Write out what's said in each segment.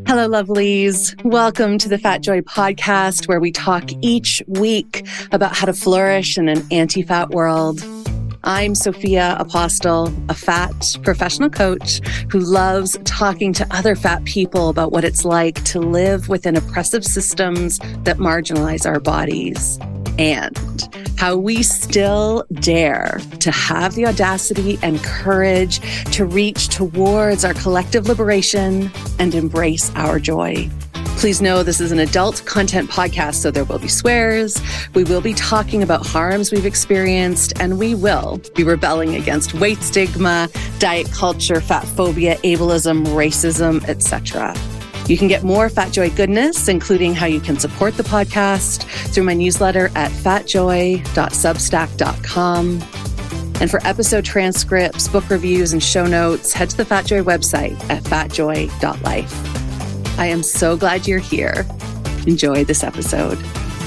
Hello, lovelies. Welcome to the Fat Joy podcast, where we talk each week about how to flourish in an anti-fat world. I'm Sophia Apostle, a fat professional coach who loves talking to other fat people about what it's like to live within oppressive systems that marginalize our bodies, and how we still dare to have the audacity and courage to reach towards our collective liberation and embrace our joy. Please know this is an adult content podcast, so there will be swears, we will be talking about harms we've experienced, and we will be rebelling against weight stigma, diet culture, fat phobia, ableism, racism, etc. You can get more Fat Joy goodness, including how you can support the podcast, through my newsletter at fatjoy.substack.com. And for episode transcripts, book reviews, and show notes, head to the Fat Joy website at fatjoy.life. I am so glad you're here. Enjoy this episode.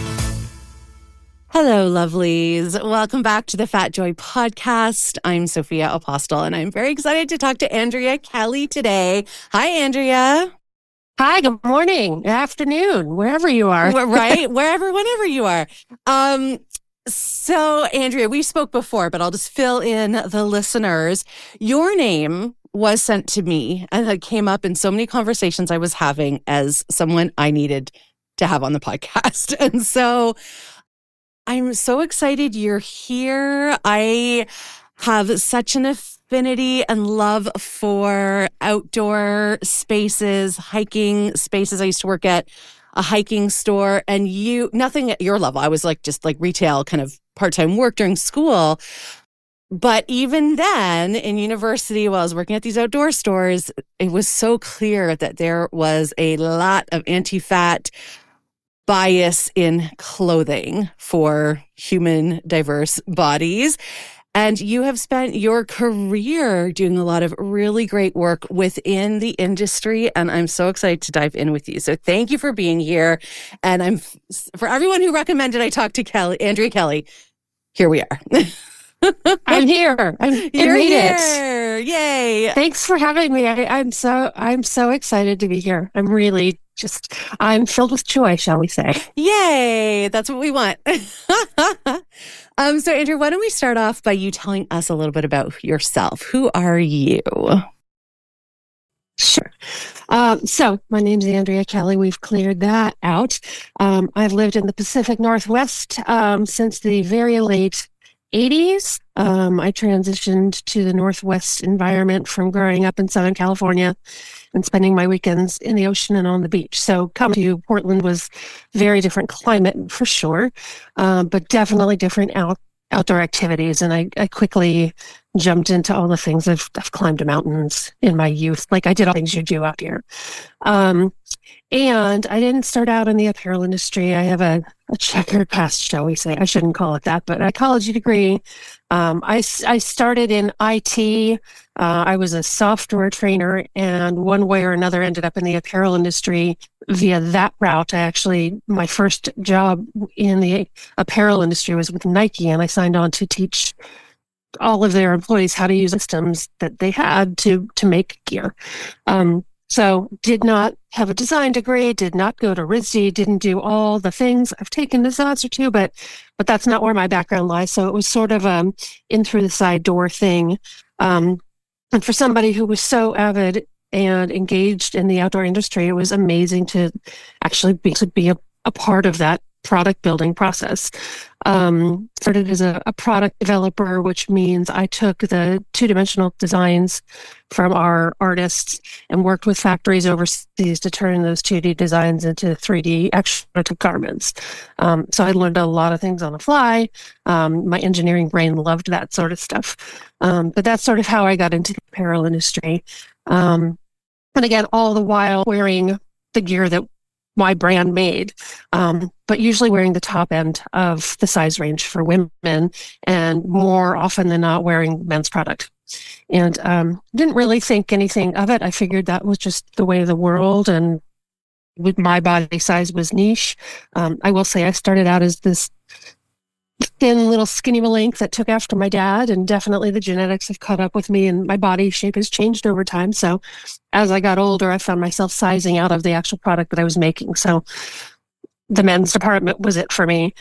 Hello, lovelies. Welcome back to the Fat Joy podcast. I'm Sophia Apostle, and I'm very excited to talk to Andrea Kelly today. Hi, Andrea. Hi, good morning, afternoon, wherever you are. Right? Whenever you are. So, Andrea, we spoke before, but I'll just fill in the listeners. Your name was sent to me and it came up in so many conversations I was having as someone I needed to have on the podcast. And so I'm so excited you're here. I have such an affinity and love for outdoor spaces, hiking spaces. I used to work at a hiking store, and nothing at your level. I was just retail kind of part-time work during school. But even then in university, while I was working at these outdoor stores, it was so clear that there was a lot of anti-fat bias in clothing for human diverse bodies. And you have spent your career doing a lot of really great work within the industry. And I'm so excited to dive in with you. So thank you for being here. And for everyone who recommended I talk to Andrea Kelly, here we are. I'm here. You're here. Yay. Thanks for having me. I'm so excited to be here. I'm filled with joy, shall we say. Yay. That's what we want. So Andrea, why don't we start off by you telling us a little bit about yourself? Who are you? Sure. So my name's Andrea Kelly. We've cleared that out. I've lived in the Pacific Northwest since the very late 80s. I transitioned to the Northwest environment from growing up in Southern California and spending my weekends in the ocean and on the beach. So coming to Portland was very different climate for sure, but definitely different outdoor activities. And I quickly jumped into all the things. I've climbed mountains in my youth. I did all the things you do out here. And I didn't start out in the apparel industry. I have a checkered past, shall we say. I shouldn't call it that, but a college degree. I started in IT. I was a software trainer, and one way or another ended up in the apparel industry via that route. My first job in the apparel industry was with Nike, and I signed on to teach all of their employees how to use systems that they had to make gear. So did not have a design degree, did not go to RISD, didn't do all the things. I've taken a class or two, but that's not where my background lies. So it was sort of in through the side door thing. And for somebody who was so avid and engaged in the outdoor industry, it was amazing to actually be a part of that product building process. Started as a product developer, which means I took the two-dimensional designs from our artists and worked with factories overseas to turn those 2D designs into 3D actual garments. So I learned a lot of things on the fly. My engineering brain loved that sort of stuff. But that's sort of how I got into the apparel industry. And again, all the while wearing the gear that my brand made, but usually wearing the top end of the size range for women, and more often than not wearing men's product. And didn't really think anything of it. I figured that was just the way of the world, and with my body size was niche. I will say I started out as this thin little skinny malink that took after my dad, and definitely the genetics have caught up with me, and my body shape has changed over time. So as I got older, I found myself sizing out of the actual product that I was making. So the men's department was it for me.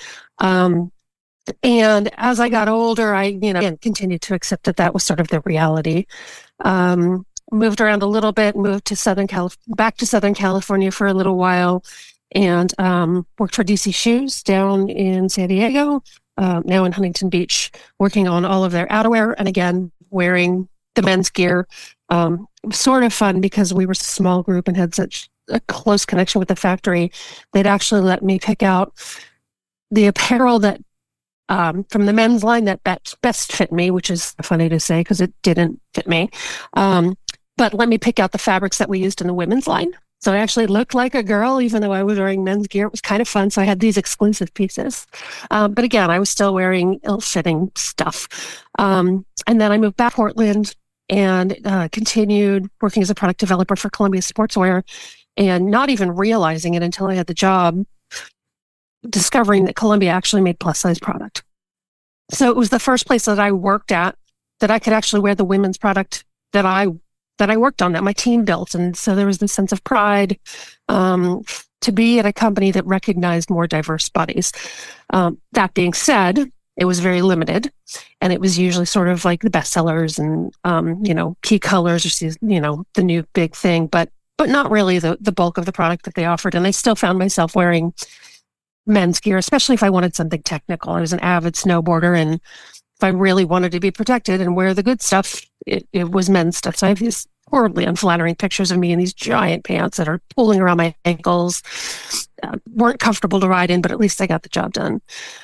And as I got older, I, again, continued to accept that that was sort of the reality. Moved around a little bit, moved to back to Southern California for a little while, and worked for DC Shoes down in San Diego, now in Huntington Beach, working on all of their outerwear, and again, wearing the men's gear. It was sort of fun because we were a small group and had such a close connection with the factory. They'd actually let me pick out the apparel that from the men's line that best fit me, which is funny to say because it didn't fit me. But let me pick out the fabrics that we used in the women's line. So I actually looked like a girl, even though I was wearing men's gear. It was kind of fun. So I had these exclusive pieces. But again, I was still wearing ill-fitting stuff. And then I moved back to Portland and continued working as a product developer for Columbia Sportswear, and not even realizing it until I had the job, discovering that Columbia actually made plus-size product. So it was the first place that I worked at that I could actually wear the women's product that I worked on, that my team built. And so there was this sense of pride to be at a company that recognized more diverse bodies. That being said, it was very limited, and it was usually sort of like the bestsellers and, key colors, or, the new big thing, but not really the bulk of the product that they offered. And I still found myself wearing men's gear, especially if I wanted something technical. I was an avid snowboarder, and if I really wanted to be protected and wear the good stuff, it was men's stuff. So I have these horribly unflattering pictures of me in these giant pants that are pulling around my ankles, weren't comfortable to ride in, but at least I got the job done.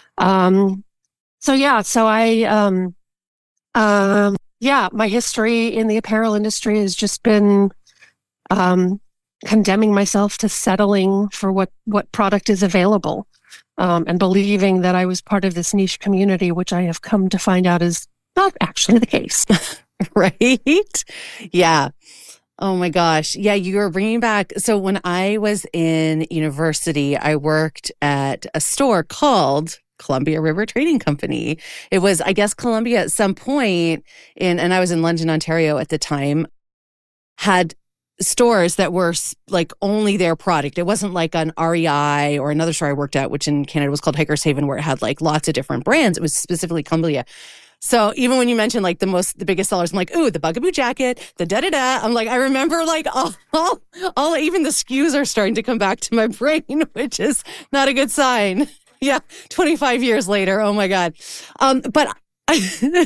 My history in the apparel industry has just been condemning myself to settling for what product is available, and believing that I was part of this niche community, which I have come to find out is not actually the case. Right? Yeah. Oh my gosh. Yeah, you were bringing back. So when I was in university, I worked at a store called Columbia River Trading Company. It was, I guess, Columbia at some point and I was in London, Ontario at the time, had stores that were like only their product. It wasn't like an REI or another store I worked at, which in Canada was called Hikers Haven, where it had like lots of different brands. It was specifically Columbia. So even when you mentioned like the biggest sellers, I'm like, ooh, the Bugaboo jacket, the da-da-da. I'm like, I remember like all even the SKUs are starting to come back to my brain, which is not a good sign. Yeah. 25 years later. Oh my God. But I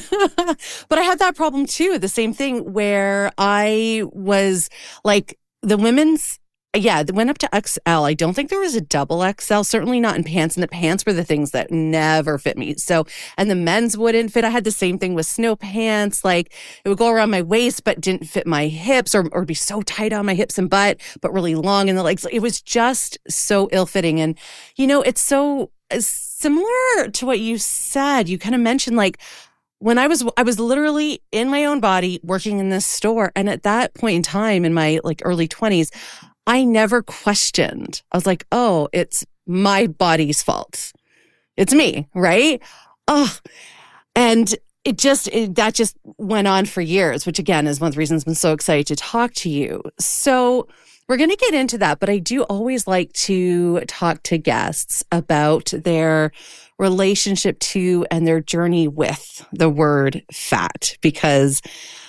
had that problem too. The same thing where I was like the women's, it went up to XL. I don't think there was a double XL, certainly not in pants. And the pants were the things that never fit me. So, and the men's wouldn't fit. I had the same thing with snow pants. Like it would go around my waist, but didn't fit my hips or be so tight on my hips and butt, but really long in the legs. It was just so ill-fitting. And, it's so similar to what you said. You kind of mentioned like, when I was literally in my own body working in this store. And at that point in time in my like early 20s, I never questioned. I was like, oh, it's my body's fault. It's me, right? Oh, and that just went on for years, which again is one of the reasons I'm so excited to talk to you. So we're going to get into that, but I do always like to talk to guests about their relationship to and their journey with the word fat, because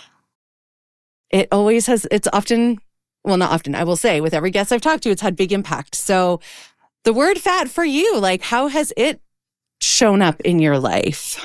it always has, it's often, well, not often, I will say with every guest I've talked to, it's had big impact. So the word fat for you, like how has it shown up in your life?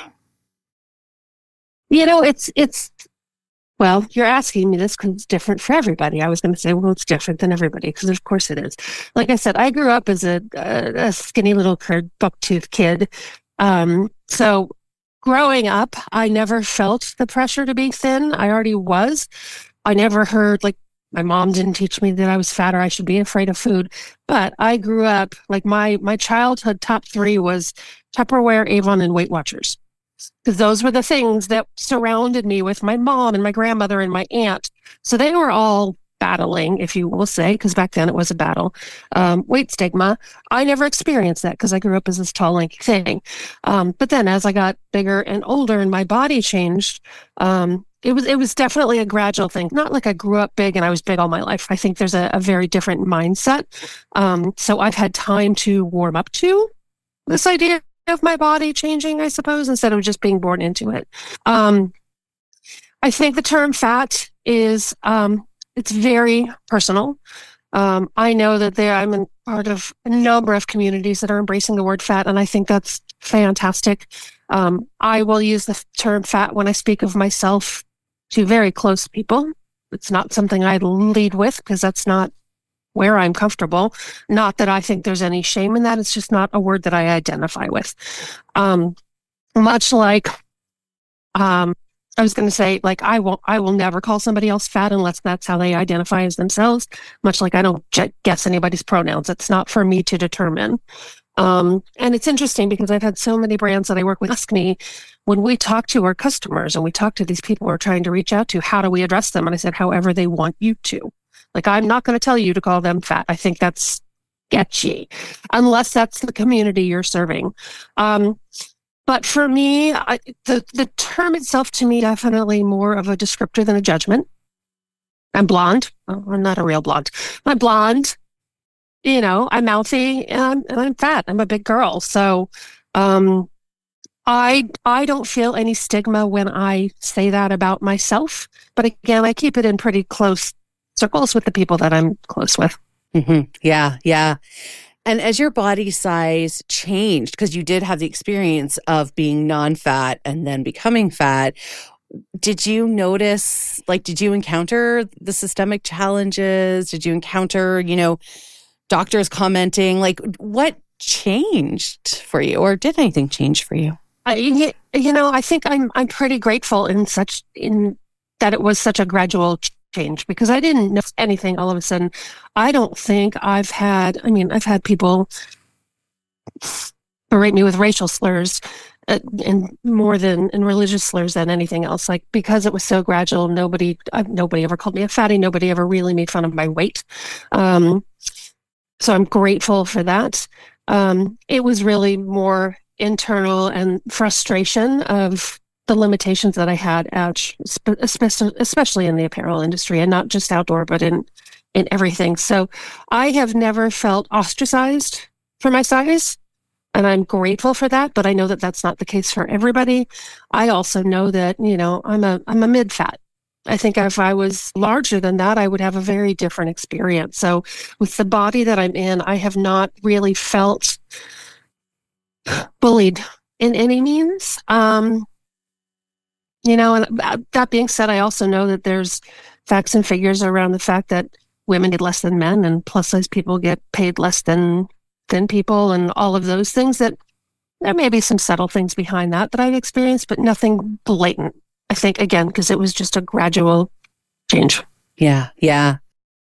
Well, you're asking me this because it's different for everybody. I was going to say, well, it's different than everybody, because of course it is. Like I said, I grew up as a skinny little curd buck-toothed kid. So growing up, I never felt the pressure to be thin. I already was. I never heard, like, my mom didn't teach me that I was fat or I should be afraid of food. But I grew up, like my childhood top three was Tupperware, Avon, and Weight Watchers. Because those were the things that surrounded me with my mom and my grandmother and my aunt. So they were all battling, if you will say, because back then it was a battle, weight stigma. I never experienced that because I grew up as this tall, lanky thing. But then as I got bigger and older and my body changed, it was definitely a gradual thing. Not like I grew up big and I was big all my life. I think there's a very different mindset. So I've had time to warm up to this idea of my body changing, I suppose, instead of just being born into it. I think the term fat is, it's very personal. I know that I'm a part of a number of communities that are embracing the word fat, and I think that's fantastic. I will use the term fat when I speak of myself to very close people. It's not something I lead with because that's not where I'm comfortable. Not that I think there's any shame in that. It's just not a word that I identify with. Much like, I was going to say, like, I will never call somebody else fat unless that's how they identify as themselves. Much like I don't guess anybody's pronouns. It's not for me to determine. And it's interesting because I've had so many brands that I work with ask me when we talk to our customers and we talk to these people we're trying to reach out to, how do we address them? And I said, however they want you to. Like, I'm not going to tell you to call them fat. I think that's sketchy, unless that's the community you're serving. But for me, the term itself to me definitely more of a descriptor than a judgment. I'm blonde. Oh, I'm not a real blonde. I'm blonde. I'm mouthy and I'm fat. I'm a big girl. So I don't feel any stigma when I say that about myself. But again, I keep it in pretty close circles with the people that I'm close with. Mm-hmm. Yeah, yeah. And as your body size changed, because you did have the experience of being non-fat and then becoming fat, did you notice, did you encounter the systemic challenges? Did you encounter, doctors commenting? What changed for you, or did anything change for you? I think I'm pretty grateful in that it was such a gradual change, because I didn't know anything all of a sudden. I don't think I've had people berate me with racial slurs and more than in religious slurs than anything else. Because it was so gradual, nobody ever called me a fatty. Nobody ever really made fun of my weight. So I'm grateful for that. It was really more internal and frustration of the limitations that I had especially in the apparel industry, and not just outdoor, but in everything. So I have never felt ostracized for my size, and I'm grateful for that. But I know that that's not the case for everybody. I also know that, I'm a mid-fat. I think if I was larger than that, I would have a very different experience. So with the body that I'm in, I have not really felt bullied in any means. And that being said, I also know that there's facts and figures around the fact that women get less than men, and plus size people get paid less than thin people, and all of those things. That there may be some subtle things behind that I've experienced, but nothing blatant. I think, again, because it was just a gradual change. Yeah, yeah.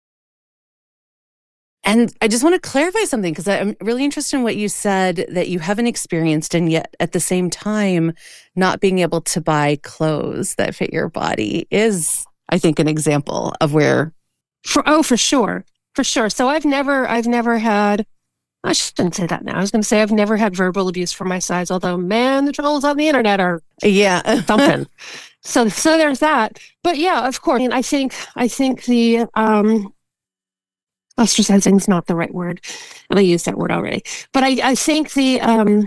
And I just want to clarify something, because I'm really interested in what you said, that you haven't experienced, and yet at the same time, not being able to buy clothes that fit your body is, I think, an example of where. For sure. So I've never had, I shouldn't say that now. I was going to say I've never had verbal abuse for my size, although, man, the trolls on the internet are thumping. So there's that. But yeah, of course. I think the, ostracizing is not the right word, and I used that word already. But I think the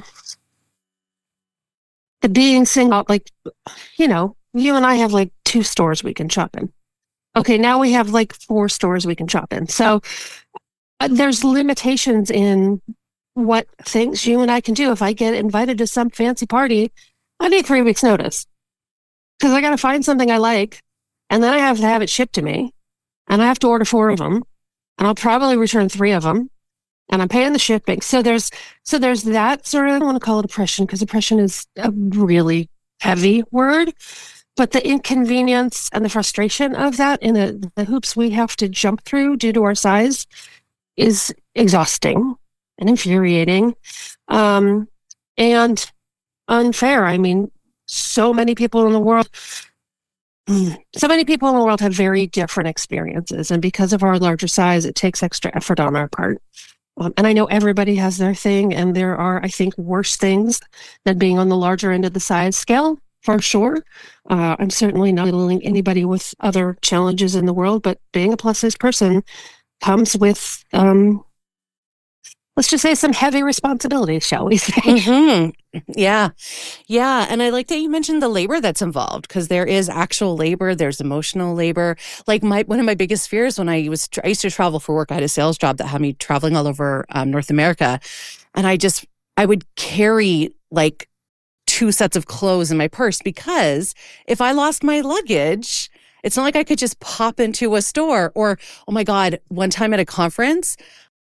being single, you and I have 2 stores we can shop in. Okay, now we have 4 stores we can shop in. So there's limitations in what things you and I can do. If I get invited to some fancy party, I need 3 weeks notice, because I got to find something I like, and then I have to have it shipped to me, and I have to order 4 of them. And I'll probably return 3 of them, and I'm paying the shipping. So there's that sort of, I don't want to call it oppression, because oppression is a really heavy word, but the inconvenience and the frustration of that and the hoops we have to jump through due to our size is exhausting and infuriating, and unfair. So many people in the world So many people in the world have very different experiences. And because of our larger size, it takes extra effort on our part. And I know everybody has their thing, and there are, I think, worse things than being on the larger end of the size scale, for sure. I'm certainly not belittling anybody with other challenges in the world, but being a plus size person comes with, let's just say, some heavy responsibilities, shall we say. Mm-hmm. Yeah. Yeah. And I like that you mentioned the labor that's involved, because there is actual labor, there's emotional labor. Like one of my biggest fears when I used to travel for work, I had a sales job that had me traveling all over North America. And I would carry like 2 sets of clothes in my purse, because if I lost my luggage, it's not like I could just pop into a store. Or, oh my God, one time at a conference,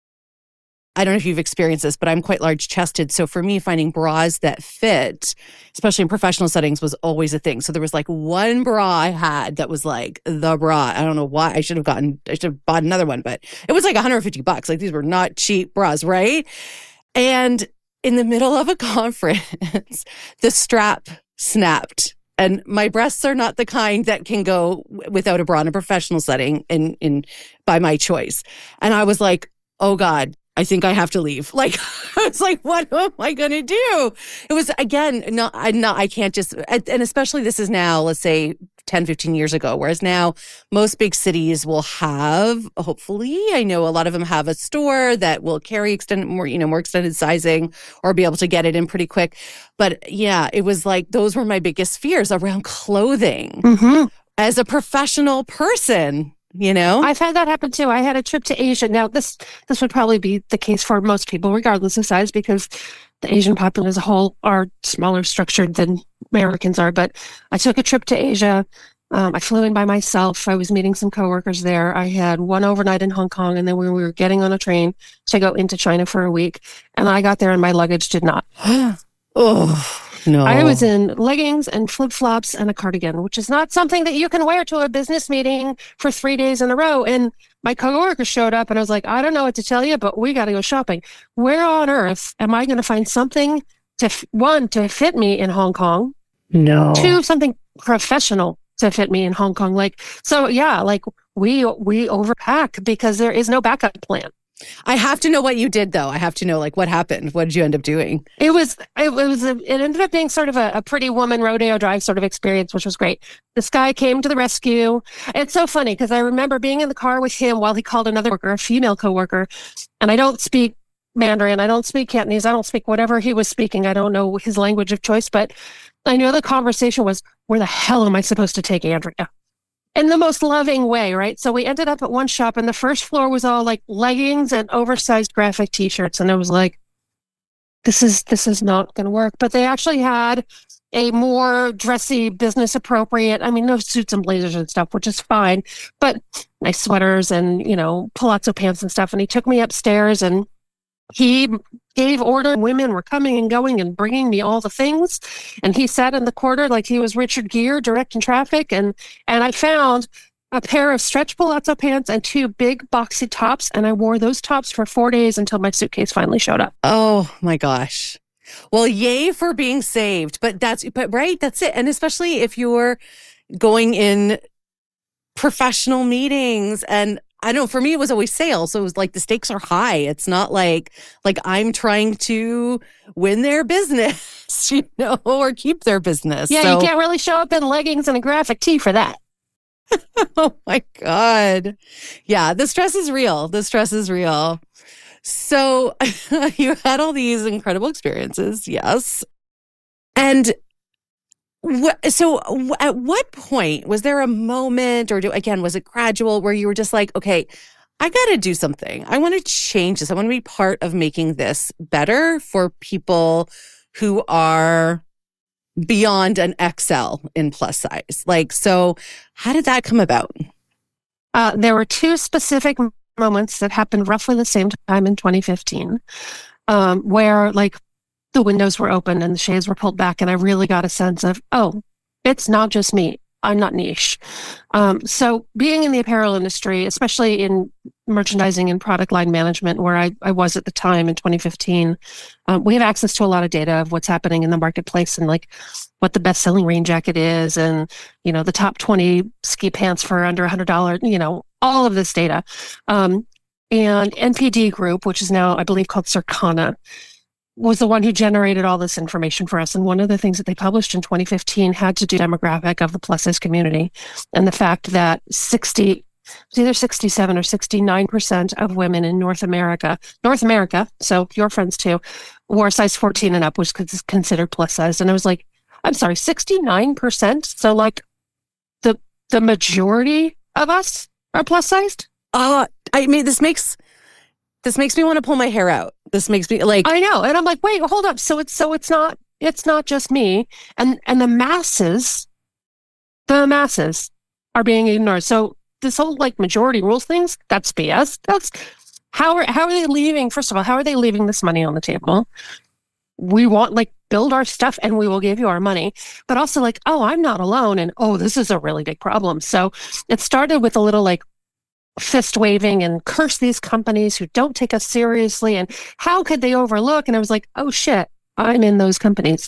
I don't know if you've experienced this, but I'm quite large chested. So for me, finding bras that fit, especially in professional settings, was always a thing. So there was like one bra I had that was like the bra. I don't know why. I should have bought another one, but it was like $150. Like, these were not cheap bras, right? And in the middle of a conference, the strap snapped. And my breasts are not the kind that can go without a bra in a professional setting in by my choice. And I was like, oh God, I think I have to leave. Like, I was like, what am I going to do? It was, again, I can't just, and especially this is now, let's say 10, 15 years ago, whereas now most big cities will have, hopefully, I know a lot of them have a store that will carry more extended sizing, or be able to get it in pretty quick. But yeah, it was like, those were my biggest fears around clothing as a professional person. I've had that happen too. I had a trip to Asia. Now, this would probably be the case for most people, regardless of size, because the Asian population as a whole are smaller structured than Americans are. But I took a trip to Asia. I flew in by myself. I was meeting some coworkers there. I had one overnight in Hong Kong, and then we were getting on a train to go into China for a week. And I got there, and my luggage did not. Oh. No. I was in leggings and flip-flops and a cardigan, which is not something that you can wear to a business meeting for 3 days in a row. And my coworker showed up, and I was like, I don't know what to tell you, but we got to go shopping. Where on earth am I going to find something to fit me in Hong Kong? No. 2, something professional to fit me in Hong Kong. We overpack because there is no backup plan. I have to know what you did, though. I have to know, like, what happened. What did you end up doing? It ended up being sort of a Pretty Woman rodeo drive sort of experience, which was great. This guy came to the rescue. It's so funny because I remember being in the car with him while he called another worker, a female coworker, and I don't speak Mandarin, I don't speak Cantonese, I don't speak whatever he was speaking. I don't know his language of choice, but I know the conversation was, where the hell am I supposed to take Andrea? In the most loving way, right? So we ended up at one shop, and the first floor was all like leggings and oversized graphic t-shirts. And I was like, this is not going to work. But they actually had a more dressy, business appropriate, no suits and blazers and stuff, which is fine, but nice sweaters and, palazzo pants and stuff. And he took me upstairs, and he gave order. Women were coming and going and bringing me all the things. And he sat in the corner like he was Richard Gere directing traffic. And I found a pair of stretch palazzo pants and 2 big boxy tops. And I wore those tops for 4 days until my suitcase finally showed up. Oh my gosh. Well, yay for being saved. But right, that's it. And especially if you're going in professional meetings, and I don't know, for me, it was always sales. So it was like the stakes are high. It's not like I'm trying to win their business, or keep their business. Yeah, you can't really show up in leggings and a graphic tee for that. Oh my God. Yeah, the stress is real. The stress is real. So you had all these incredible experiences. Yes. And so at what point, was there a moment, or was it gradual, where you were just like, okay, I got to do something. I want to change this. I want to be part of making this better for people who are beyond an XL in plus size. So how did that come about? There were 2 specific moments that happened roughly the same time in 2015, where the windows were open and the shades were pulled back, and I really got a sense of, oh, it's not just me. I'm not niche. So being in the apparel industry, especially in merchandising and product line management, where I was at the time in 2015. We have access to a lot of data of what's happening in the marketplace and like what the best selling rain jacket is, and the top 20 ski pants for under $100. All of this data. And NPD Group, which is now I believe called Circana, was the one who generated all this information for us. And one of the things that they published in 2015 had to do with the demographic of the plus size community, and the fact that it's either 67 or 69% of women in North America, so your friends too, wore size 14 and up, was considered plus size. And I was like, I'm sorry, 69%? So like the majority of us are plus sized? This makes me want to pull my hair out. This makes me like, I know. And I'm like, wait, hold up. So it's not just me, and the masses are being ignored. So this whole like majority rules things, that's BS. That's how are they leaving? First of all, how are they leaving this money on the table? We want like build our stuff and we will give you our money. But also like, oh, I'm not alone, and oh, this is a really big problem. So it started with a little like fist waving and curse these companies who don't take us seriously, and how could they overlook? And I was like, oh shit, I'm in those companies.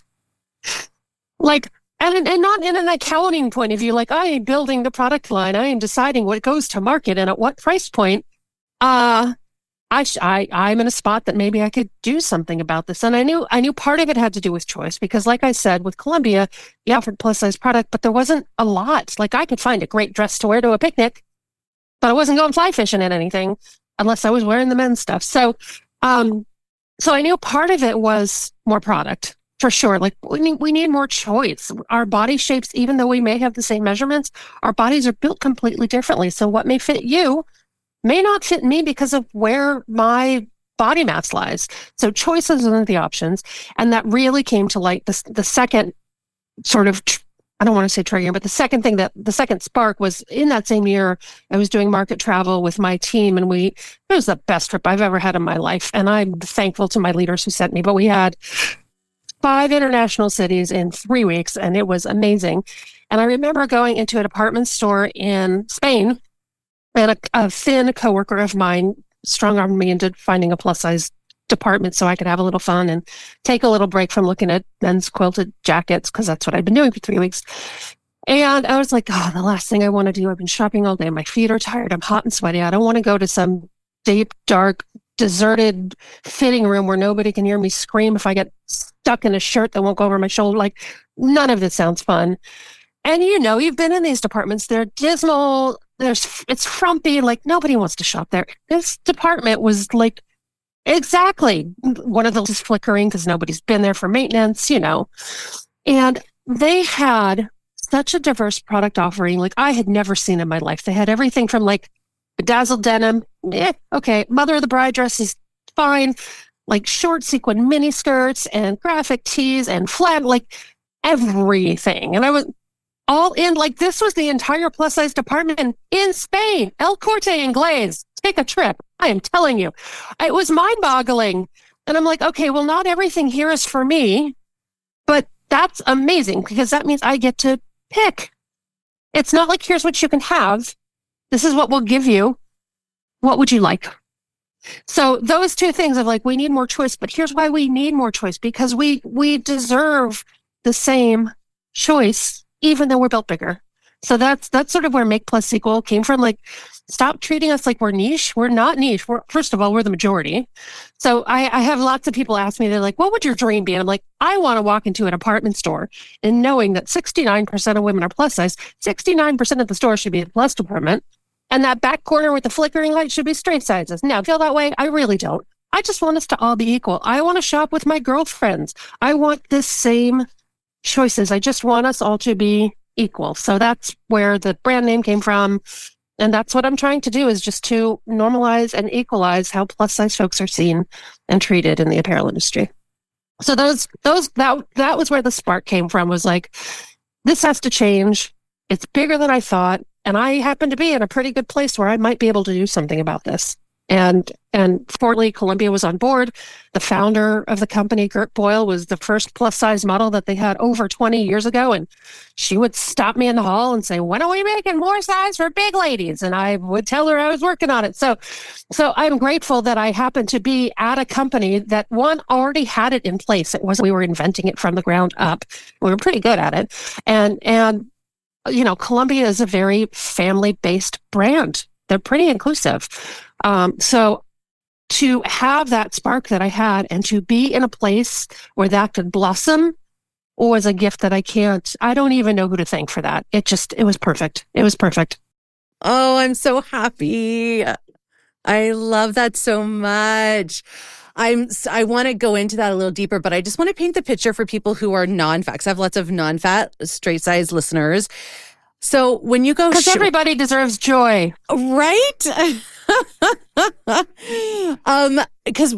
Like, and not in an accounting point of view, like I am building the product line, I am deciding what goes to market and at what price point. I'm in a spot that maybe I could do something about this. And I knew part of it had to do with choice, because like I said, with Columbia, you offered plus size product, but there wasn't a lot. Like I could find a great dress to wear to a picnic, but I wasn't going fly fishing at anything unless I was wearing the men's stuff. So I knew part of it was more product, for sure. Like we need more choice. Our body shapes, even though we may have the same measurements, our bodies are built completely differently. So what may fit you may not fit me because of where my body mass lies. So choices are the options. And that really came to light the second sort of, I don't want to say trigger, but the second spark was in that same year. I was doing market travel with my team, and it was the best trip I've ever had in my life. And I'm thankful to my leaders who sent me, but we had 5 international cities in 3 weeks, and it was amazing. And I remember going into a department store in Spain, and a thin coworker of mine strong-armed me into finding a plus-size department so I could have a little fun and take a little break from looking at men's quilted jackets, because that's what I'd been doing for 3 weeks. And I was like, oh, the last thing I want to do, I've been shopping all day, my feet are tired, I'm hot and sweaty, I don't want to go to some deep, dark, deserted fitting room where nobody can hear me scream if I get stuck in a shirt that won't go over my shoulder. Like, none of this sounds fun. And you've been in these departments, they're dismal, it's frumpy, like nobody wants to shop there. This department was like, exactly. One of those is flickering because nobody's been there for maintenance, And they had such a diverse product offering like I had never seen in my life. They had everything from like bedazzled denim, okay, mother of the bride dress is fine, like short sequin mini skirts and graphic tees and flat, like everything. And I was all in, like this was the entire plus size department in Spain, El Corte Inglés. Take a trip. I am telling you, it was mind boggling. And I'm like, okay, well, not everything here is for me, but that's amazing because that means I get to pick. It's not like, here's what you can have. This is what we'll give you. What would you like? So those two things of like, we need more choice, but here's why we need more choice, because we deserve the same choice, even though we're built bigger. So that's sort of where Make Plus Equal came from. Like, stop treating us like we're niche. We're not niche. First of all, we're the majority. So I have lots of people ask me, they're like, what would your dream be? And I'm like, I want to walk into a department store and knowing that 69% of women are plus size, 69% of the store should be the plus department. And that back corner with the flickering light should be straight sizes. Now, feel that way? I really don't. I just want us to all be equal. I want to shop with my girlfriends. I want the same choices. I just want us all to be equal. So that's where the brand name came from. And that's what I'm trying to do, is just to normalize and equalize how plus size folks are seen and treated in the apparel industry. So that was where the spark came from, was like, this has to change. It's bigger than I thought. And I happen to be in a pretty good place where I might be able to do something about this And fortunately, Columbia was on board. The founder of the company, Gert Boyle, was the first plus size model that they had over 20 years ago. And she would stop me in the hall and say, "When are we making more size for big ladies?" And I would tell her I was working on it. So I'm grateful that I happened to be at a company that already had it in place. It wasn't we were inventing it from the ground up. We were pretty good at it. And Columbia is a very family-based brand. They're pretty inclusive. So to have that spark that I had and to be in a place where that could blossom was a gift that I don't even know who to thank for that. It was perfect. It was perfect. Oh, I'm so happy. I love that so much. I want to go into that a little deeper, but I just want to paint the picture for people who are non-fat, 'cause I have lots of non-fat, straight-size listeners. So when you go... Because everybody deserves joy. Right? Because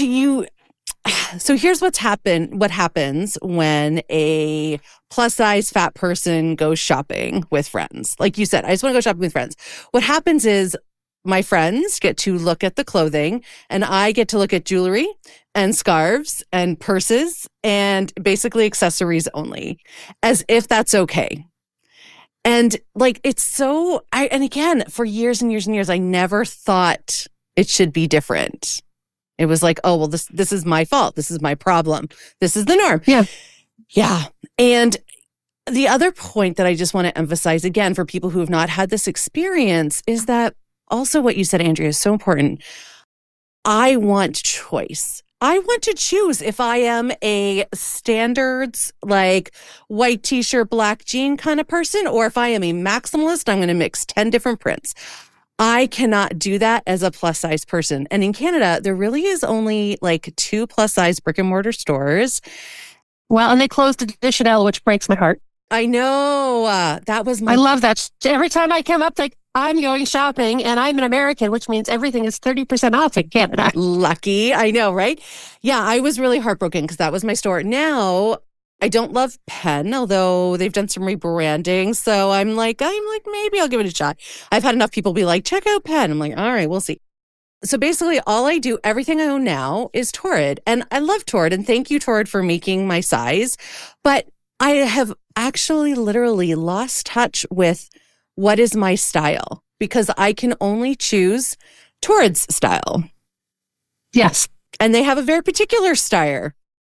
so here's what happens when a plus-size fat person goes shopping with friends. Like you said, I just want to go shopping with friends. What happens is my friends get to look at the clothing and I get to look at jewelry and scarves and purses and basically accessories only, as if that's okay. And like, it's so, and again, for years and years and years, I never thought it should be different. It was like, oh, well, this is my fault. This is my problem. This is the norm. Yeah. Yeah. And the other point that I just want to emphasize again for people who have not had this experience is that also what you said, Andrea, is so important. I want choice. I want to choose if I am a standards, like white t-shirt, black jean kind of person, or if I am a maximalist, I'm going to mix 10 different prints. I cannot do that as a plus size person. And in Canada, there really is only like 2 plus size brick and mortar stores. Well, and they closed at Chanel, which breaks my heart. I know. That was I love that. Every time I come up, like, I'm going shopping and I'm an American, which means everything is 30% off in Canada. Lucky. I know, right? Yeah, I was really heartbroken because that was my store. Now, I don't love Penn, although they've done some rebranding. So I'm like, maybe I'll give it a shot. I've had enough people be like, check out Penn. I'm like, all right, we'll see. So basically, all I do, everything I own now is Torrid. And I love Torrid. And thank you, Torrid, for making my size. But I have actually literally lost touch with what is my style because I can only choose Torrid's style. Yes. And they have a very particular style.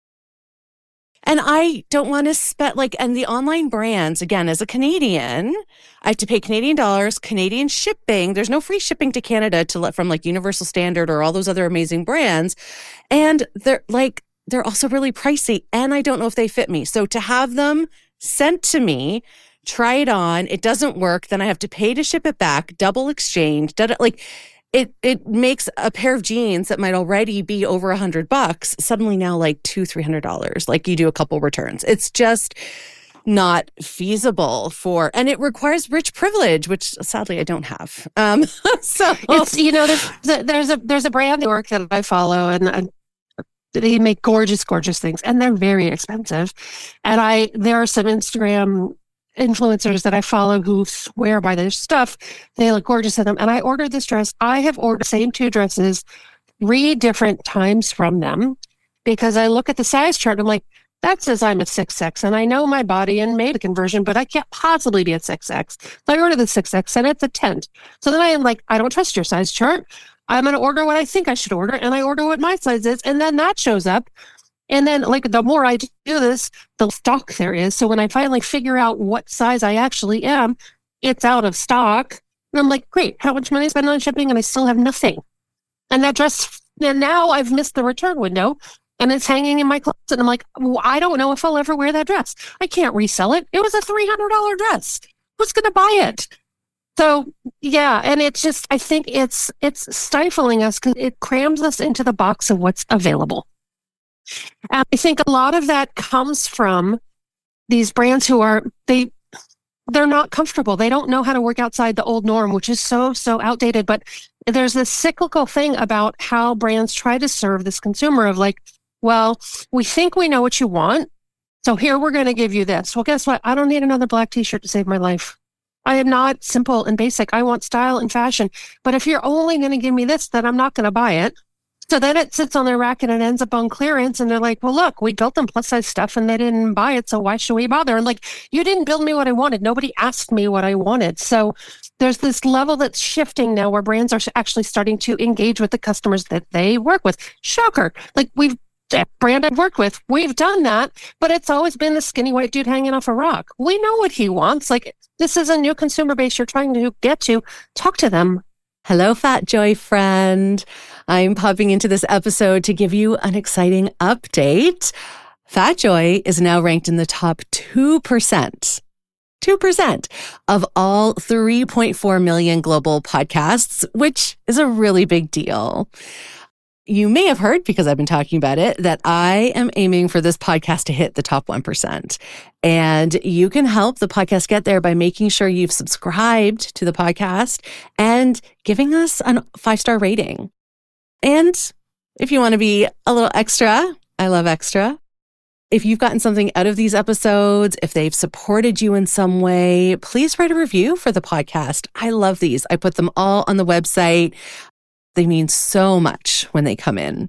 And I don't want to spend and the online brands, again, as a Canadian, I have to pay Canadian dollars, Canadian shipping. There's no free shipping to Canada from like Universal Standard or all those other amazing brands. And they're also really pricey and I don't know if they fit me. So to have them sent to me, try it on, it doesn't work, then I have to pay to ship it back, double exchange, it makes a pair of jeans that might already be over $100 suddenly now like $200-$300, like you do a couple returns. It's just not feasible and it requires rich privilege, which sadly I don't have. So it's, there's a brand in New York that I follow and they make gorgeous, gorgeous things and they're very expensive. And there are some Instagram influencers that I follow who swear by their stuff. They look gorgeous in them. And I ordered this dress. I have ordered the same 2 dresses 3 different times from them because I look at the size chart and I'm like, that says I'm a 6X and I know my body and made a conversion, but I can't possibly be a 6X. So I ordered the 6X and it's a 10. So then I am like, I don't trust your size chart. I'm going to order what I think I should order and I order what my size is. And then that shows up. And then the more I do this, the stock there is. So when I finally figure out what size I actually am, it's out of stock. And I'm like, great, how much money I spend on shipping? And I still have nothing. And that dress, and now I've missed the return window and it's hanging in my closet. And I'm like, well, I don't know if I'll ever wear that dress. I can't resell it. It was a $300 dress. Who's going to buy it? So, yeah. And it's just, I think it's stifling us because it crams us into the box of what's available. And I think a lot of that comes from these brands who they're not comfortable. They don't know how to work outside the old norm, which is so outdated. But there's this cyclical thing about how brands try to serve this consumer of like, well, we think we know what you want. So here we're going to give you this. Well, guess what? I don't need another black t-shirt to save my life. I am not simple and basic. I want style and fashion. But if you're only going to give me this, then I'm not going to buy it. So then it sits on their rack and it ends up on clearance. And they're like, well, look, we built them plus size stuff and they didn't buy it. So why should we bother? And like, you didn't build me what I wanted. Nobody asked me what I wanted. So there's this level that's shifting now where brands are actually starting to engage with the customers that they work with. Shocker. Like that brand I've worked with, we've done that, but it's always been the skinny white dude hanging off a rock. We know what he wants. Like, this is a new consumer base you're trying to get to. Talk to them. Hello, Fat Joy friend. I'm popping into this episode to give you an exciting update. Fat Joy is now ranked in the top 2%. 2% of all 3.4 million global podcasts, which is a really big deal. You may have heard, because I've been talking about it, that I am aiming for this podcast to hit the top 1%. And you can help the podcast get there by making sure you've subscribed to the podcast and giving us a 5-star rating. And if you want to be a little extra, I love extra. If you've gotten something out of these episodes, if they've supported you in some way, please write a review for the podcast. I love these. I put them all on the website. They mean so much when they come in.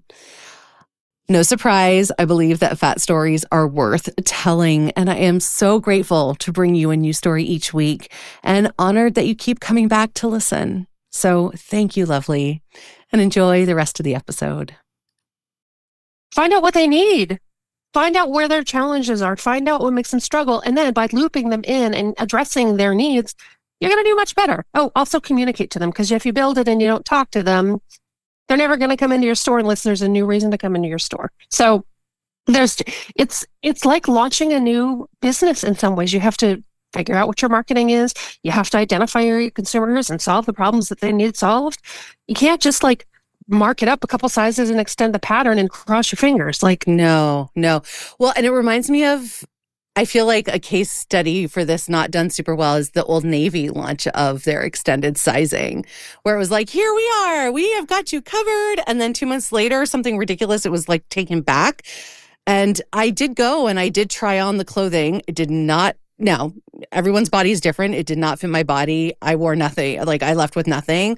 No surprise, I believe that fat stories are worth telling, and I am so grateful to bring you a new story each week and honored that you keep coming back to listen. So thank you, lovely, and enjoy the rest of the episode. Find out what they need. Find out where their challenges are. Find out what makes them struggle. And then by looping them in and addressing their needs, you're going to do much better. Oh, also communicate to them, because if you build it and you don't talk to them, they're never going to come into your store unless there's a new reason to come into your store. So it's like launching a new business in some ways. You have to figure out what your marketing is. You have to identify your consumers and solve the problems that they need solved. You can't just like mark it up a couple sizes and extend the pattern and cross your fingers. Like, no. Well, and it reminds me of, I feel like a case study for this not done super well is the Old Navy launch of their extended sizing, where it was like, here we are, we have got you covered. And then 2 months later, something ridiculous, it was like taken back. And I did go and I did try on the clothing. It did not, now everyone's body is different. It did not fit my body. I wore nothing, like I left with nothing.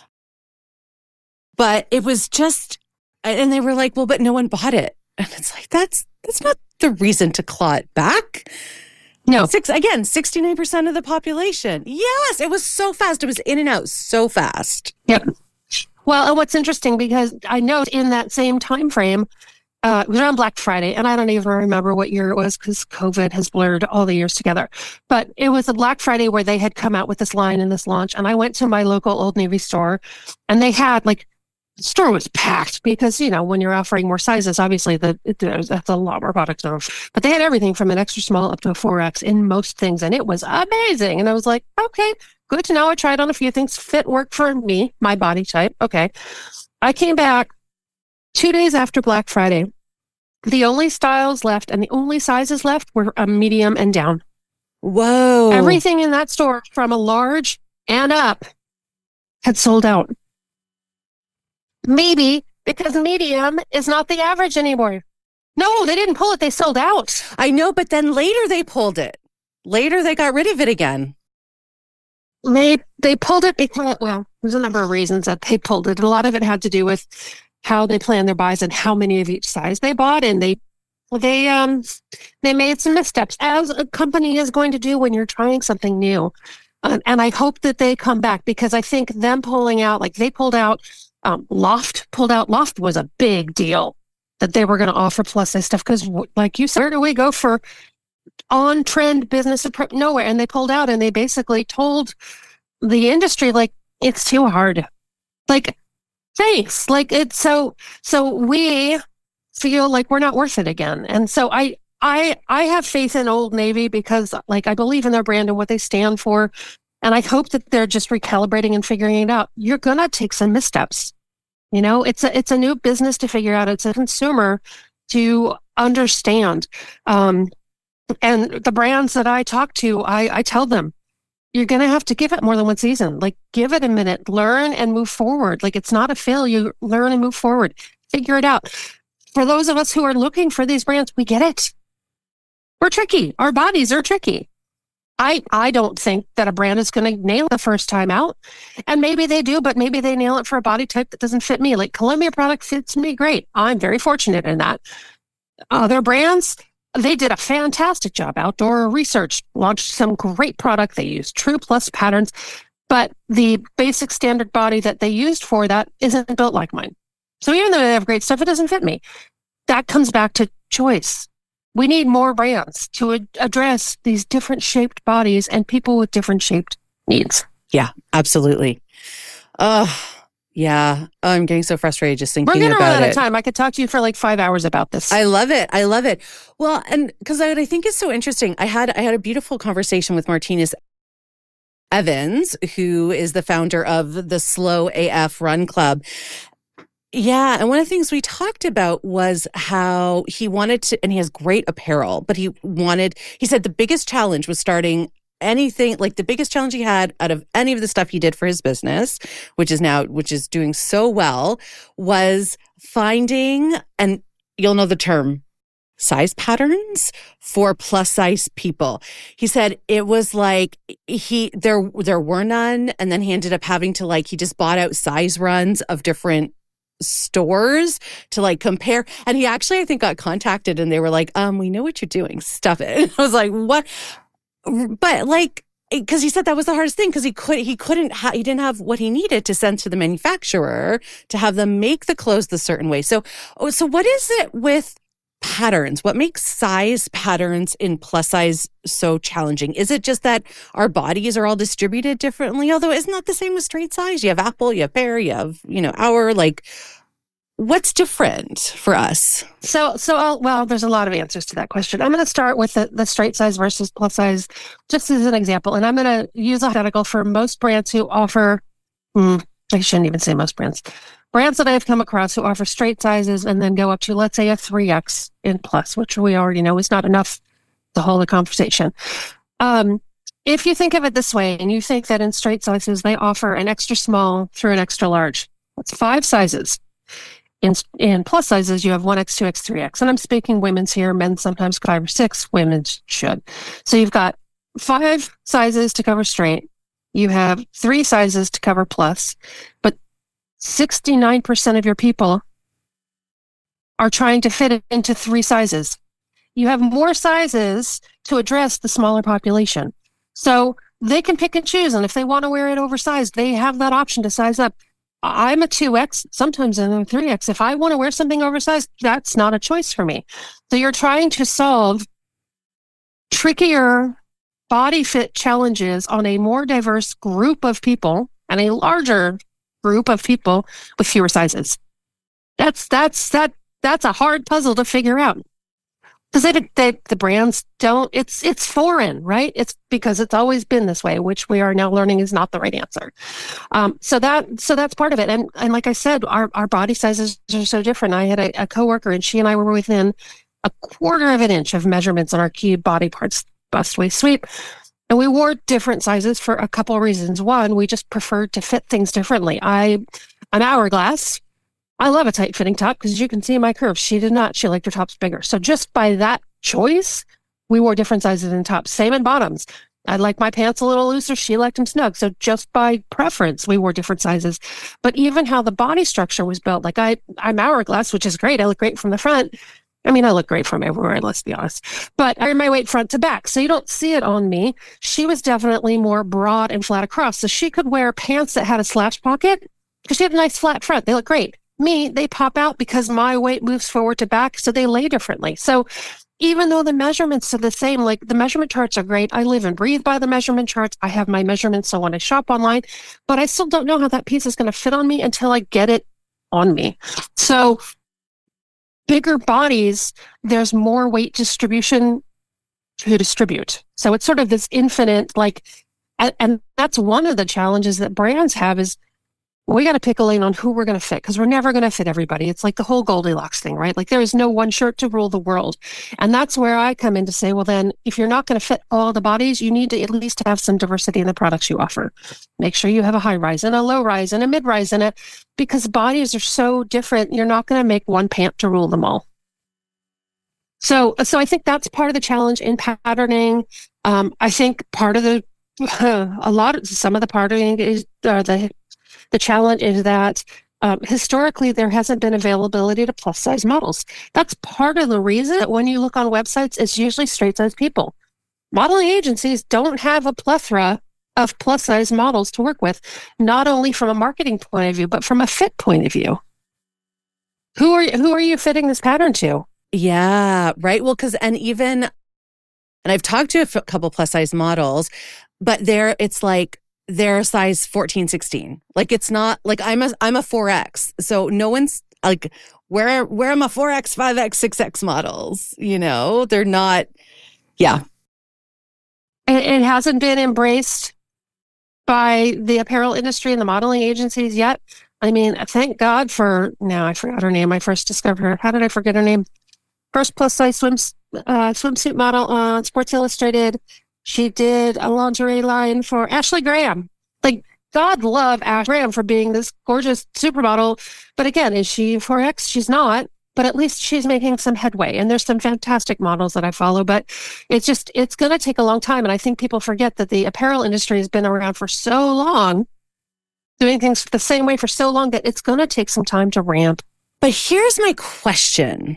But it was just, and they were like, well, but no one bought it. And it's like, that's not the reason to claw it back. No. 69% of the population. Yes, it was so fast. It was in and out so fast. Yep. Well, and what's interesting, because I know in that same time frame, it was around Black Friday, and I don't even remember what year it was because COVID has blurred all the years together. But it was a Black Friday where they had come out with this line and this launch, and I went to my local Old Navy store, and they had like, the store was packed because, you know, when you're offering more sizes, obviously that's a lot more products. But they had everything from an extra small up to a 4X in most things. And it was amazing. And I was like, okay, good to know. I tried on a few things. Fit worked for me, my body type. Okay. I came back 2 days after Black Friday. The only styles left and the only sizes left were a medium and down. Whoa. Everything in that store from a large and up had sold out. Maybe because medium is not the average anymore. No, they didn't pull it. They sold out. I know, but then later they pulled it. Later they got rid of it again. They pulled it because, well, there's a number of reasons that they pulled it. A lot of it had to do with how they planned their buys and how many of each size they bought. And they made some missteps, as a company is going to do when you're trying something new. And I hope that they come back, because I think them pulling out, like they pulled out, Loft pulled out. Loft was a big deal that they were going to offer plus size stuff, because like you said, where do we go for on trend business? Nowhere. And they pulled out, and they basically told the industry, like, it's too hard. Like, thanks. Like, it's so we feel like we're not worth it again. And so I have faith in Old Navy, because like I believe in their brand and what they stand for. And I hope that they're just recalibrating and figuring it out. You're going to take some missteps. You know, it's a new business to figure out. It's a consumer to understand. And the brands that I talk to, I tell them, you're going to have to give it more than one season. Like, give it a minute, learn and move forward. Like, it's not a failure. Learn and move forward. Figure it out. For those of us who are looking for these brands, we get it. We're tricky. Our bodies are tricky. I don't think that a brand is going to nail it the first time out. And maybe they do, but maybe they nail it for a body type that doesn't fit me. Like Columbia product fits me great. I'm very fortunate in that. Other brands, they did a fantastic job. Outdoor Research launched some great product. They used True Plus patterns, but the basic standard body that they used for that isn't built like mine. So even though they have great stuff, it doesn't fit me. That comes back to choice. We need more brands to address these different shaped bodies and people with different shaped needs. Yeah, absolutely. Yeah. Oh, I'm getting so frustrated just thinking about it. We're going to run out of time. I could talk to you for like 5 hours about this. I love it. I love it. Well, and because I think it's so interesting. I had a beautiful conversation with Martinez Evans, who is the founder of the Slow AF Run Club. Yeah. And one of the things we talked about was how he wanted to, and he has great apparel, but he said the biggest challenge was starting anything, like the biggest challenge he had out of any of the stuff he did for his business, which is doing so well, was finding, and you'll know the term, size patterns for plus size people. He said it was like there were none. And then he ended up having to he just bought out size runs of different stores to compare. And he actually, I think, got contacted and they were like, we know what you're doing. Stuff it. And I was like, what? But because he said that was the hardest thing, because he didn't have what he needed to send to the manufacturer to have them make the clothes the certain way. So what is it with patterns? What makes size patterns in plus size so challenging? Is it just that our bodies are all distributed differently? Although it's not the same with straight size. You have apple, you have pear, you have, hour, what's different for us? Well, there's a lot of answers to that question. I'm going to start with the straight size versus plus size, just as an example. And I'm going to use a hypothetical for most brands who offer, I shouldn't even say most brands that I've come across who offer straight sizes and then go up to, let's say, a 3X in plus, which we already know is not enough to hold a conversation. If you think of it this way, and you think that in straight sizes, they offer an extra small through an extra large, that's 5 sizes. In plus sizes, you have 1X, 2X, 3X. And I'm speaking women's here. Men sometimes 5 or 6. Women should. So you've got 5 sizes to cover straight. You have 3 sizes to cover plus. But 69% of your people are trying to fit it into 3 sizes. You have more sizes to address the smaller population. So they can pick and choose. And if they want to wear it oversized, they have that option to size up. I'm a 2X, sometimes I'm a 3X. If I want to wear something oversized, that's not a choice for me. So you're trying to solve trickier body fit challenges on a more diverse group of people and a larger group of people with fewer sizes. That's a hard puzzle to figure out. Because the brands don't, it's foreign, right? It's because it's always been this way, which we are now learning is not the right answer. So that's part of it. And like I said, our body sizes are so different. I had a coworker and she and I were within a quarter of an inch of measurements on our key body parts, bust, waist, sweep. And we wore different sizes for a couple of reasons. One, we just preferred to fit things differently. I'm hourglass. I love a tight-fitting top because you can see my curves. She did not. She liked her tops bigger. So just by that choice, we wore different sizes in tops. Same in bottoms. I like my pants a little looser. She liked them snug. So just by preference, we wore different sizes. But even how the body structure was built, I'm hourglass, which is great. I look great from the front. I mean, I look great from everywhere, let's be honest. But I wear my weight front to back, so you don't see it on me. She was definitely more broad and flat across. So she could wear pants that had a slash pocket because she had a nice flat front. They look great. Me, they pop out because my weight moves forward to back, so they lay differently. So even though the measurements are the same, the measurement charts are great. I live and breathe by the measurement charts. I have my measurements, so when I shop online, but I still don't know how that piece is going to fit on me until I get it on me. So bigger bodies, there's more weight distribution to distribute. So it's sort of this infinite, and that's one of the challenges that brands have is we got to pick a lane on who we're going to fit because we're never going to fit everybody. It's like the whole Goldilocks thing, right? There is no one shirt to rule the world. And that's where I come in to say, well, then if you're not going to fit all the bodies, you need to at least have some diversity in the products you offer. Make sure you have a high rise and a low rise and a mid rise in it because bodies are so different. You're not going to make one pant to rule them all. So I think that's part of the challenge in patterning. I think part of some of the patterning is the challenge is that historically there hasn't been availability to plus size models. That's part of the reason that when you look on websites, it's usually straight size people. Modeling agencies don't have a plethora of plus size models to work with, not only from a marketing point of view, but from a fit point of view. Who are you fitting this pattern to? Yeah, right. Well, and I've talked to a couple plus size models, but it's like they're size 14, 16. Like it's not like I'm a 4X. So no one's like, where am I 4X, 5X, 6X models? They're not. Yeah. It hasn't been embraced by the apparel industry and the modeling agencies yet. I mean, thank God now I forgot her name. I first discovered her. How did I forget her name? First plus size swimsuit model on Sports Illustrated. She did a lingerie line for Ashley Graham. Like, God love Ash Graham for being this gorgeous supermodel. But again, is she 4X? She's not. But at least she's making some headway. And there's some fantastic models that I follow. But it's going to take a long time. And I think people forget that the apparel industry has been around for so long, doing things the same way for so long, that it's going to take some time to ramp. But here's my question.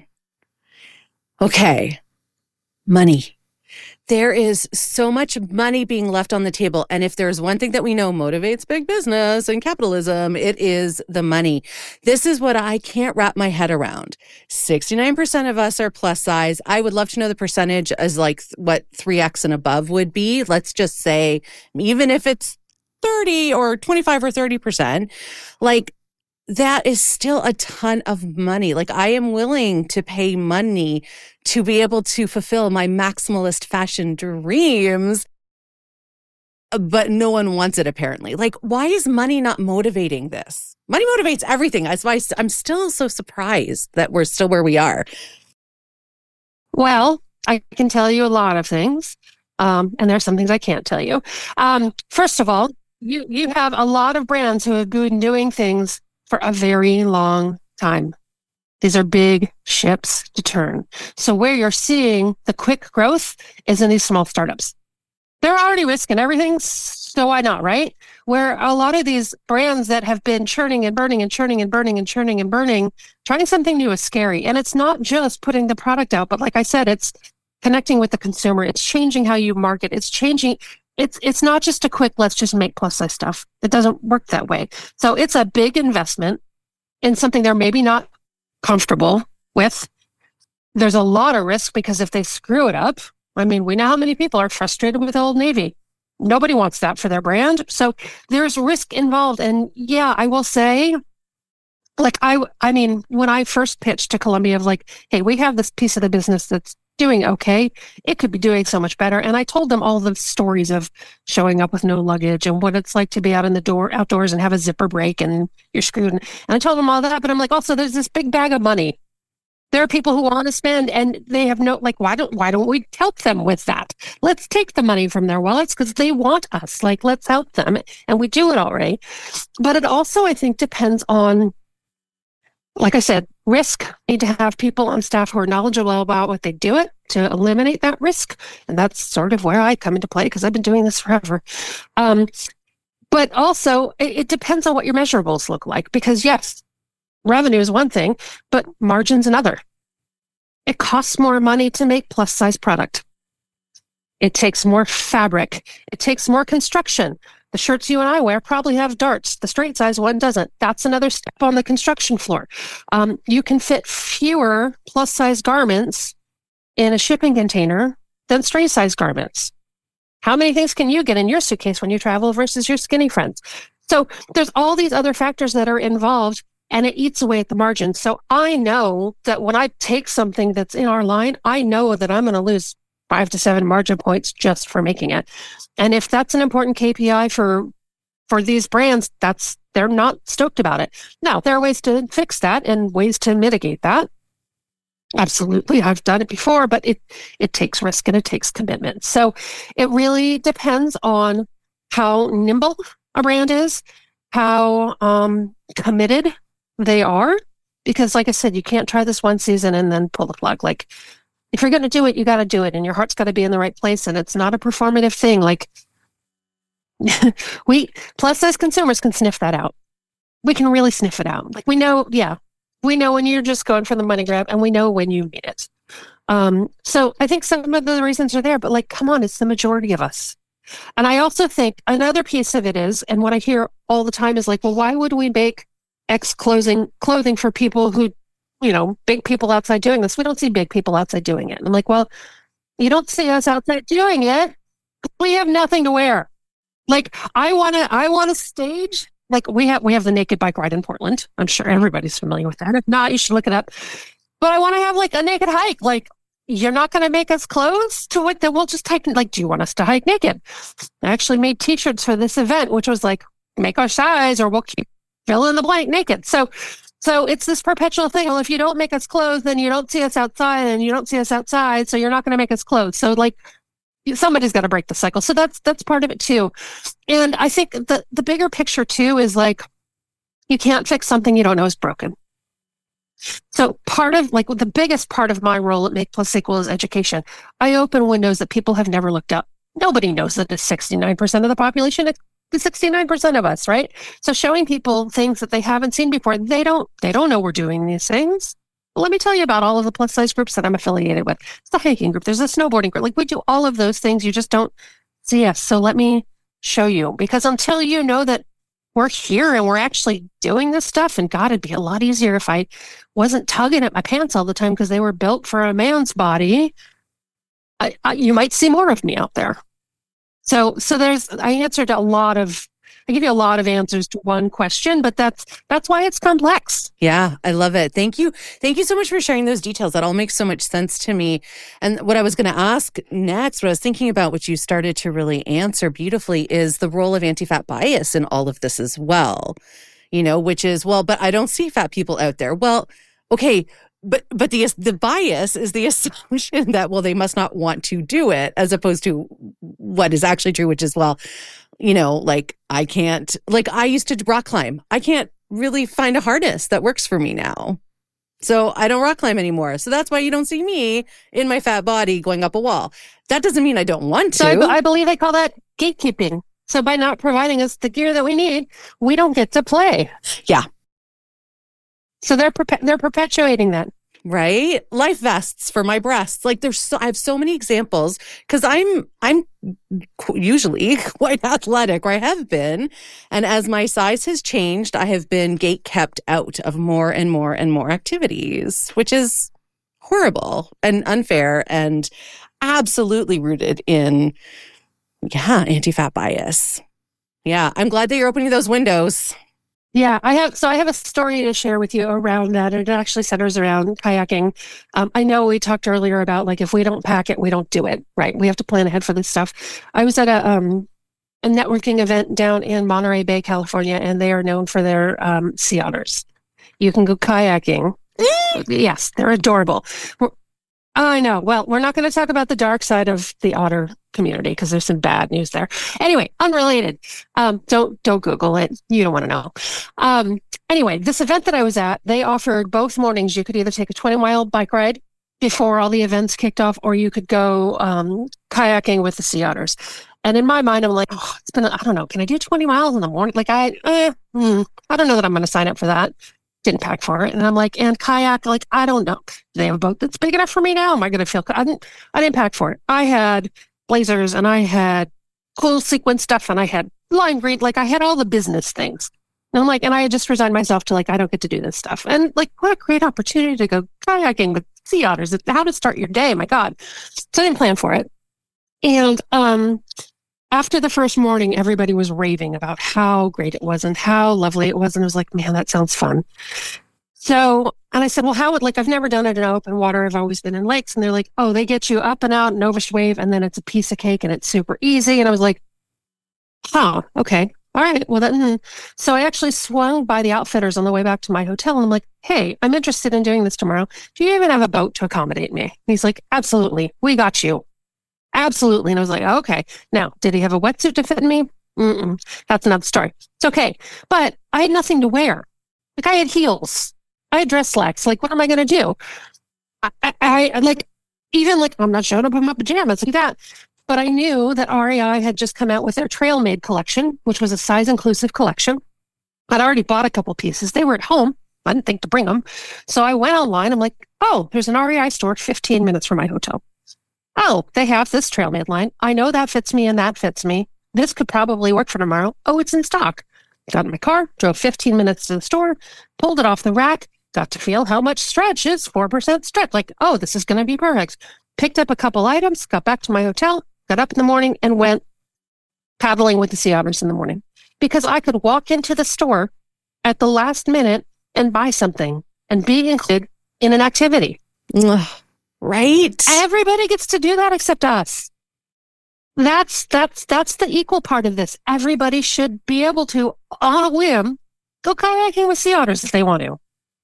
Okay, money. There is so much money being left on the table. And if there's one thing that we know motivates big business and capitalism, it is the money. This is what I can't wrap my head around. 69% of us are plus size. I would love to know the percentage as like what 3X and above would be. Let's just say, even if it's 30 or 25 or 30%, like that is still a ton of money. Like I am willing to pay money to be able to fulfill my maximalist fashion dreams, but no one wants it apparently. Like, why is money not motivating this? Money motivates everything. That's why I'm still so surprised that we're still where we are. Well, I can tell you a lot of things, and there's some things I can't tell you. First of all, you have a lot of brands who have been doing things for a very long time. These are big ships to turn. So where you're seeing the quick growth is in these small startups. They're already risking everything, so why not, right? Where a lot of these brands that have been churning and burning and churning and burning and churning and burning, trying something new is scary. And it's not just putting the product out, but like I said, it's connecting with the consumer. It's changing how you market. It's changing. It's not just a quick, let's just make plus size stuff. It doesn't work that way. So it's a big investment in something they're maybe not comfortable with. There's a lot of risk because if they screw it up, I mean, we know how many people are frustrated with Old Navy. Nobody wants that for their brand. So there's risk involved. And yeah, I will say, like, I mean, when I first pitched to Columbia of like, hey, we have this piece of the business that's doing okay. It could be doing so much better. And I told them all the stories of showing up with no luggage and what it's like to be outdoors and have a zipper break and you're screwed. And I told them all that, but I'm like, also there's this big bag of money. There are people who want to spend and they have no, like, why don't we help them with that? Let's take the money from their wallets because they want us. Like, let's help them. And we do it already. But it also, I think, depends on, like I said, risk. Need to have people on staff who are knowledgeable about what they do it to eliminate that risk. And that's sort of where I come into play because I've been doing this forever. But also, it depends on what your measurables look like because, yes, revenue is one thing, but margin's another. It costs more money to make plus size product. It takes more fabric. It takes more construction. The shirts you and I wear probably have darts. The straight size one doesn't. That's another step on the construction floor. You can fit fewer plus size garments in a shipping container than straight size garments. How many things can you get in your suitcase when you travel versus your skinny friends? So there's all these other factors that are involved and it eats away at the margin. So I know that when I take something that's in our line, I know that I'm going to lose 5 to 7 margin points just for making it. And if that's an important KPI for these brands, they're not stoked about it. Now, there are ways to fix that and ways to mitigate that. Absolutely. I've done it before, but it takes risk and it takes commitment. So it really depends on how nimble a brand is, how committed they are. Because like I said, you can't try this one season and then pull the plug. Like, if you're going to do it, you got to do it. And your heart's got to be in the right place. And it's not a performative thing. Like we plus size consumers can sniff that out. We can really sniff it out. Like we know when you're just going for the money grab, and we know when you need it. So I think some of the reasons are there, but like, come on, it's the majority of us. And I also think another piece of it is, and what I hear all the time is like, well, why would we make X clothing for people who, big people outside doing this? We don't see big people outside doing it. And I'm like, well, you don't see us outside doing it. We have nothing to wear. Like I want to stage. Like we have the naked bike ride in Portland. I'm sure everybody's familiar with that. If not, you should look it up. But I want to have like a naked hike. Like you're not going to make us clothes to it. Then we'll just hike. Like, do you want us to hike naked? I actually made T-shirts for this event, which was like, make our size, or we'll keep fill in the blank naked. So it's this perpetual thing. Well, if you don't make us clothes, then you don't see us outside, and you don't see us outside, so you're not going to make us clothes. So like somebody's got to break the cycle. So that's part of it too. And I think the bigger picture too is like, you can't fix something you don't know is broken. So part of like the biggest part of my role at Make Plus Equal is education. I open windows that people have never looked up. Nobody knows that it's 69% of the population. It's 69% of us, right? So showing people things that they haven't seen before, they don't know we're doing these things. Well, let me tell you about all of the plus size groups that I'm affiliated with. It's the hiking group. There's a snowboarding group. Like we do all of those things. You just don't see us. So let me show you, because until you know that we're here and we're actually doing this stuff, and God, it'd be a lot easier if I wasn't tugging at my pants all the time because they were built for a man's body. You might see more of me out there. So I give you a lot of answers to one question, but that's why it's complex. Yeah, I love it. Thank you. Thank you so much for sharing those details. That all makes so much sense to me. And what I was going to ask next, what I was thinking about, which you started to really answer beautifully, is the role of anti-fat bias in all of this as well. Which is, well, but I don't see fat people out there. Well, okay. But the bias is the assumption that, well, they must not want to do it, as opposed to what is actually true, which is, well, like I can't, like I used to rock climb. I can't really find a harness that works for me now. So I don't rock climb anymore. So that's why you don't see me in my fat body going up a wall. That doesn't mean I don't want to. So I believe they call that gatekeeping. So by not providing us the gear that we need, we don't get to play. Yeah. So they're perpetuating that. Right? Life vests for my breasts. Like I have so many examples, because I'm usually quite athletic, or I have been. And as my size has changed, I have been gate kept out of more and more and more activities, which is horrible and unfair and absolutely rooted in, anti-fat bias. Yeah. I'm glad that you're opening those windows. Yeah, I have a story to share with you around that. It actually centers around kayaking. I know we talked earlier about like, if we don't pack it, we don't do it, right? We have to plan ahead for this stuff. I was at a networking event down in Monterey Bay, California, and they are known for their sea otters. You can go kayaking. Yes, they're adorable. I know. Well, we're not going to talk about the dark side of the otter community because there's some bad news there. Anyway, unrelated. Don't Google it. You don't want to know. Anyway, this event that I was at, they offered both mornings. You could either take a 20-mile bike ride before all the events kicked off, or you could go kayaking with the sea otters. And in my mind, I'm like, I don't know, can I do 20 miles in the morning? Like I don't know that I'm going to sign up for that. Didn't pack for it. And I'm like, and kayak, like, I don't know. Do they have a boat that's big enough for me now? Am I going to feel, I didn't pack for it. I had blazers and I had cool sequin stuff and I had lime green, like I had all the business things. And I'm like, and I had just resigned myself to like, I don't get to do this stuff. And like, what a great opportunity to go kayaking with sea otters. How to start your day. My God. So I didn't plan for it. And, after the first morning, everybody was raving about how great it was and how lovely it was. And I was like, man, that sounds fun. So, and I said, well, I've never done it in open water. I've always been in lakes. And they're like, oh, they get you up and out, Novish wave, and then it's a piece of cake and it's super easy. And I was like, okay. All right. Well, then, so I actually swung by the outfitters on the way back to my hotel. And I'm like, hey, I'm interested in doing this tomorrow. Do you even have a boat to accommodate me? And he's like, absolutely. We got you. Absolutely. And I was like, okay. Now, did he have a wetsuit to fit in me? That's another story. It's okay. But I had nothing to wear. Like I had heels. I had dress slacks. Like, what am I going to do? I Even like, I'm not showing up in my pajamas like that. But I knew that REI had just come out with their Trail Made collection, which was a size inclusive collection. I'd already bought a couple pieces. They were at home. I didn't think to bring them. So I went online. I'm like, oh, there's an REI store 15 minutes from my hotel. Oh, they have this Trail Made line. I know that fits me and that fits me. This could probably work for tomorrow. Oh, it's in stock. Got in my car, drove 15 minutes to the store, pulled it off the rack, got to feel how much stretch is 4% stretch. Like, oh, this is going to be perfect. Picked up a couple items, got back to my hotel, got up in the morning and went paddling with the sea otters in the morning because I could walk into the store at the last minute and buy something and be included in an activity. Right. Everybody gets to do that except us. That's the equal part of this. Everybody should be able to, on a whim, go kayaking with sea otters if they want to.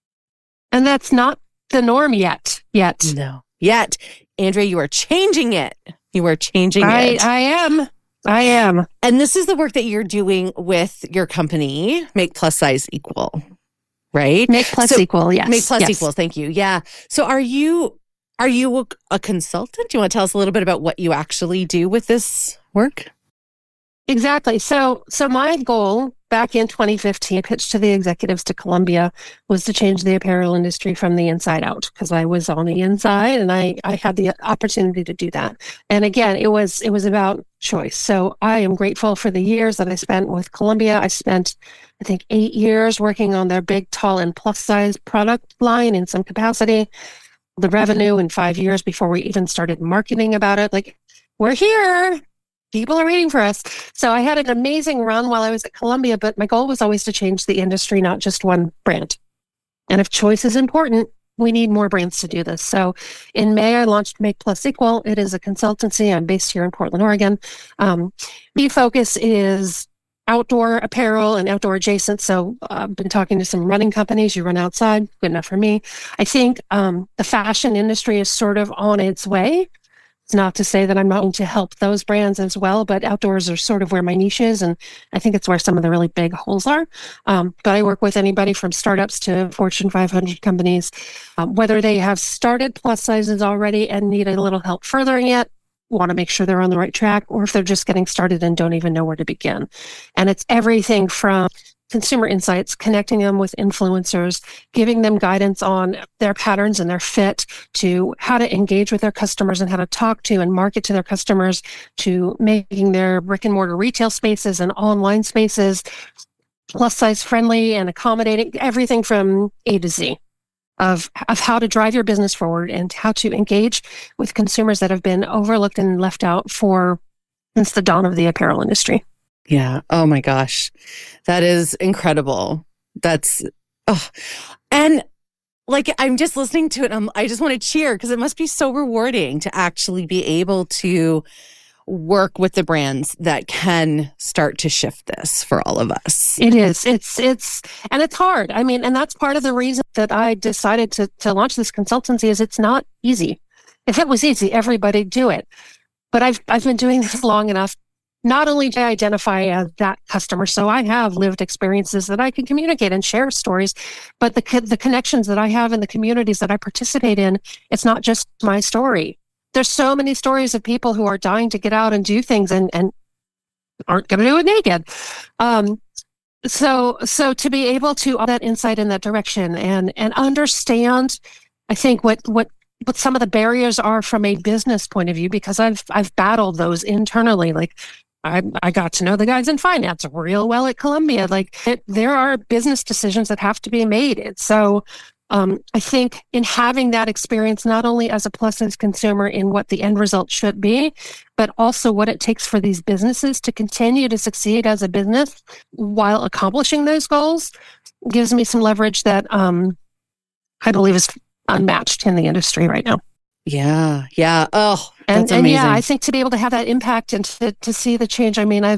And that's not the norm yet. No. Yet. Andrea, you are changing it. You are changing it. I am. And this is the work that you're doing with your company, Make Plus Size Equal, right? Make Plus Equal, yes. Make Plus Equal, thank you. Yeah. So are you a consultant? Do you want to tell us a little bit about what you actually do with this work? Exactly. So my goal back in 2015, I pitched to the executives to Columbia, was to change the apparel industry from the inside out because I was on the inside and I had the opportunity to do that. And again, it was about choice. So I am grateful for the years that I spent with Columbia. I spent, I think, 8 years working on their big, tall, and plus size product line in some capacity. The revenue in 5 years before we even started marketing about it. Like, we're here. People are waiting for us. So I had an amazing run while I was at Columbia, but my goal was always to change the industry, not just one brand. And if choice is important, we need more brands to do this. So in May, I launched Make Plus Equal. It is a consultancy. I'm based here in Portland, Oregon. The focus is outdoor apparel and outdoor adjacent. So I've been talking to some running companies. You run outside, good enough for me. I think the fashion industry is sort of on its way. It's not to say that I'm not going to help those brands as well, but outdoors are sort of where my niche is. And I think it's where some of the really big holes are. But I work with anybody from startups to Fortune 500 companies, whether they have started plus sizes already and need a little help furthering it, want to make sure they're on the right track, or if they're just getting started and don't even know where to begin. And it's everything from consumer insights, connecting them with influencers, giving them guidance on their patterns and their fit, to how to engage with their customers and how to talk to and market to their customers, to making their brick and mortar retail spaces and online spaces plus size friendly and accommodating, everything from A to Z of how to drive your business forward and how to engage with consumers that have been overlooked and left out since the dawn of the apparel industry. Yeah. Oh my gosh. That is incredible. And like, I'm just listening to it. I just want to cheer because it must be so rewarding to actually be able to work with the brands that can start to shift this for all of us. It is. And it's hard. I mean, and that's part of the reason that I decided to launch this consultancy is it's not easy. If it was easy, everybody'd do it. But I've been doing this long enough. Not only do I identify as that customer, so I have lived experiences that I can communicate and share stories, but the connections that I have in the communities that I participate in, it's not just my story. There's so many stories of people who are dying to get out and do things and aren't going to do it naked. So to be able to all that insight in that direction and understand, I think what some of the barriers are from a business point of view, because I've battled those internally. Like I got to know the guys in finance real well at Columbia. Like there are business decisions that have to be made. And so I think in having that experience, not only as a plus size consumer in what the end result should be, but also what it takes for these businesses to continue to succeed as a business while accomplishing those goals, gives me some leverage that I believe is unmatched in the industry right now. Yeah. Oh, that's amazing. And yeah, I think to be able to have that impact and to see the change. I mean,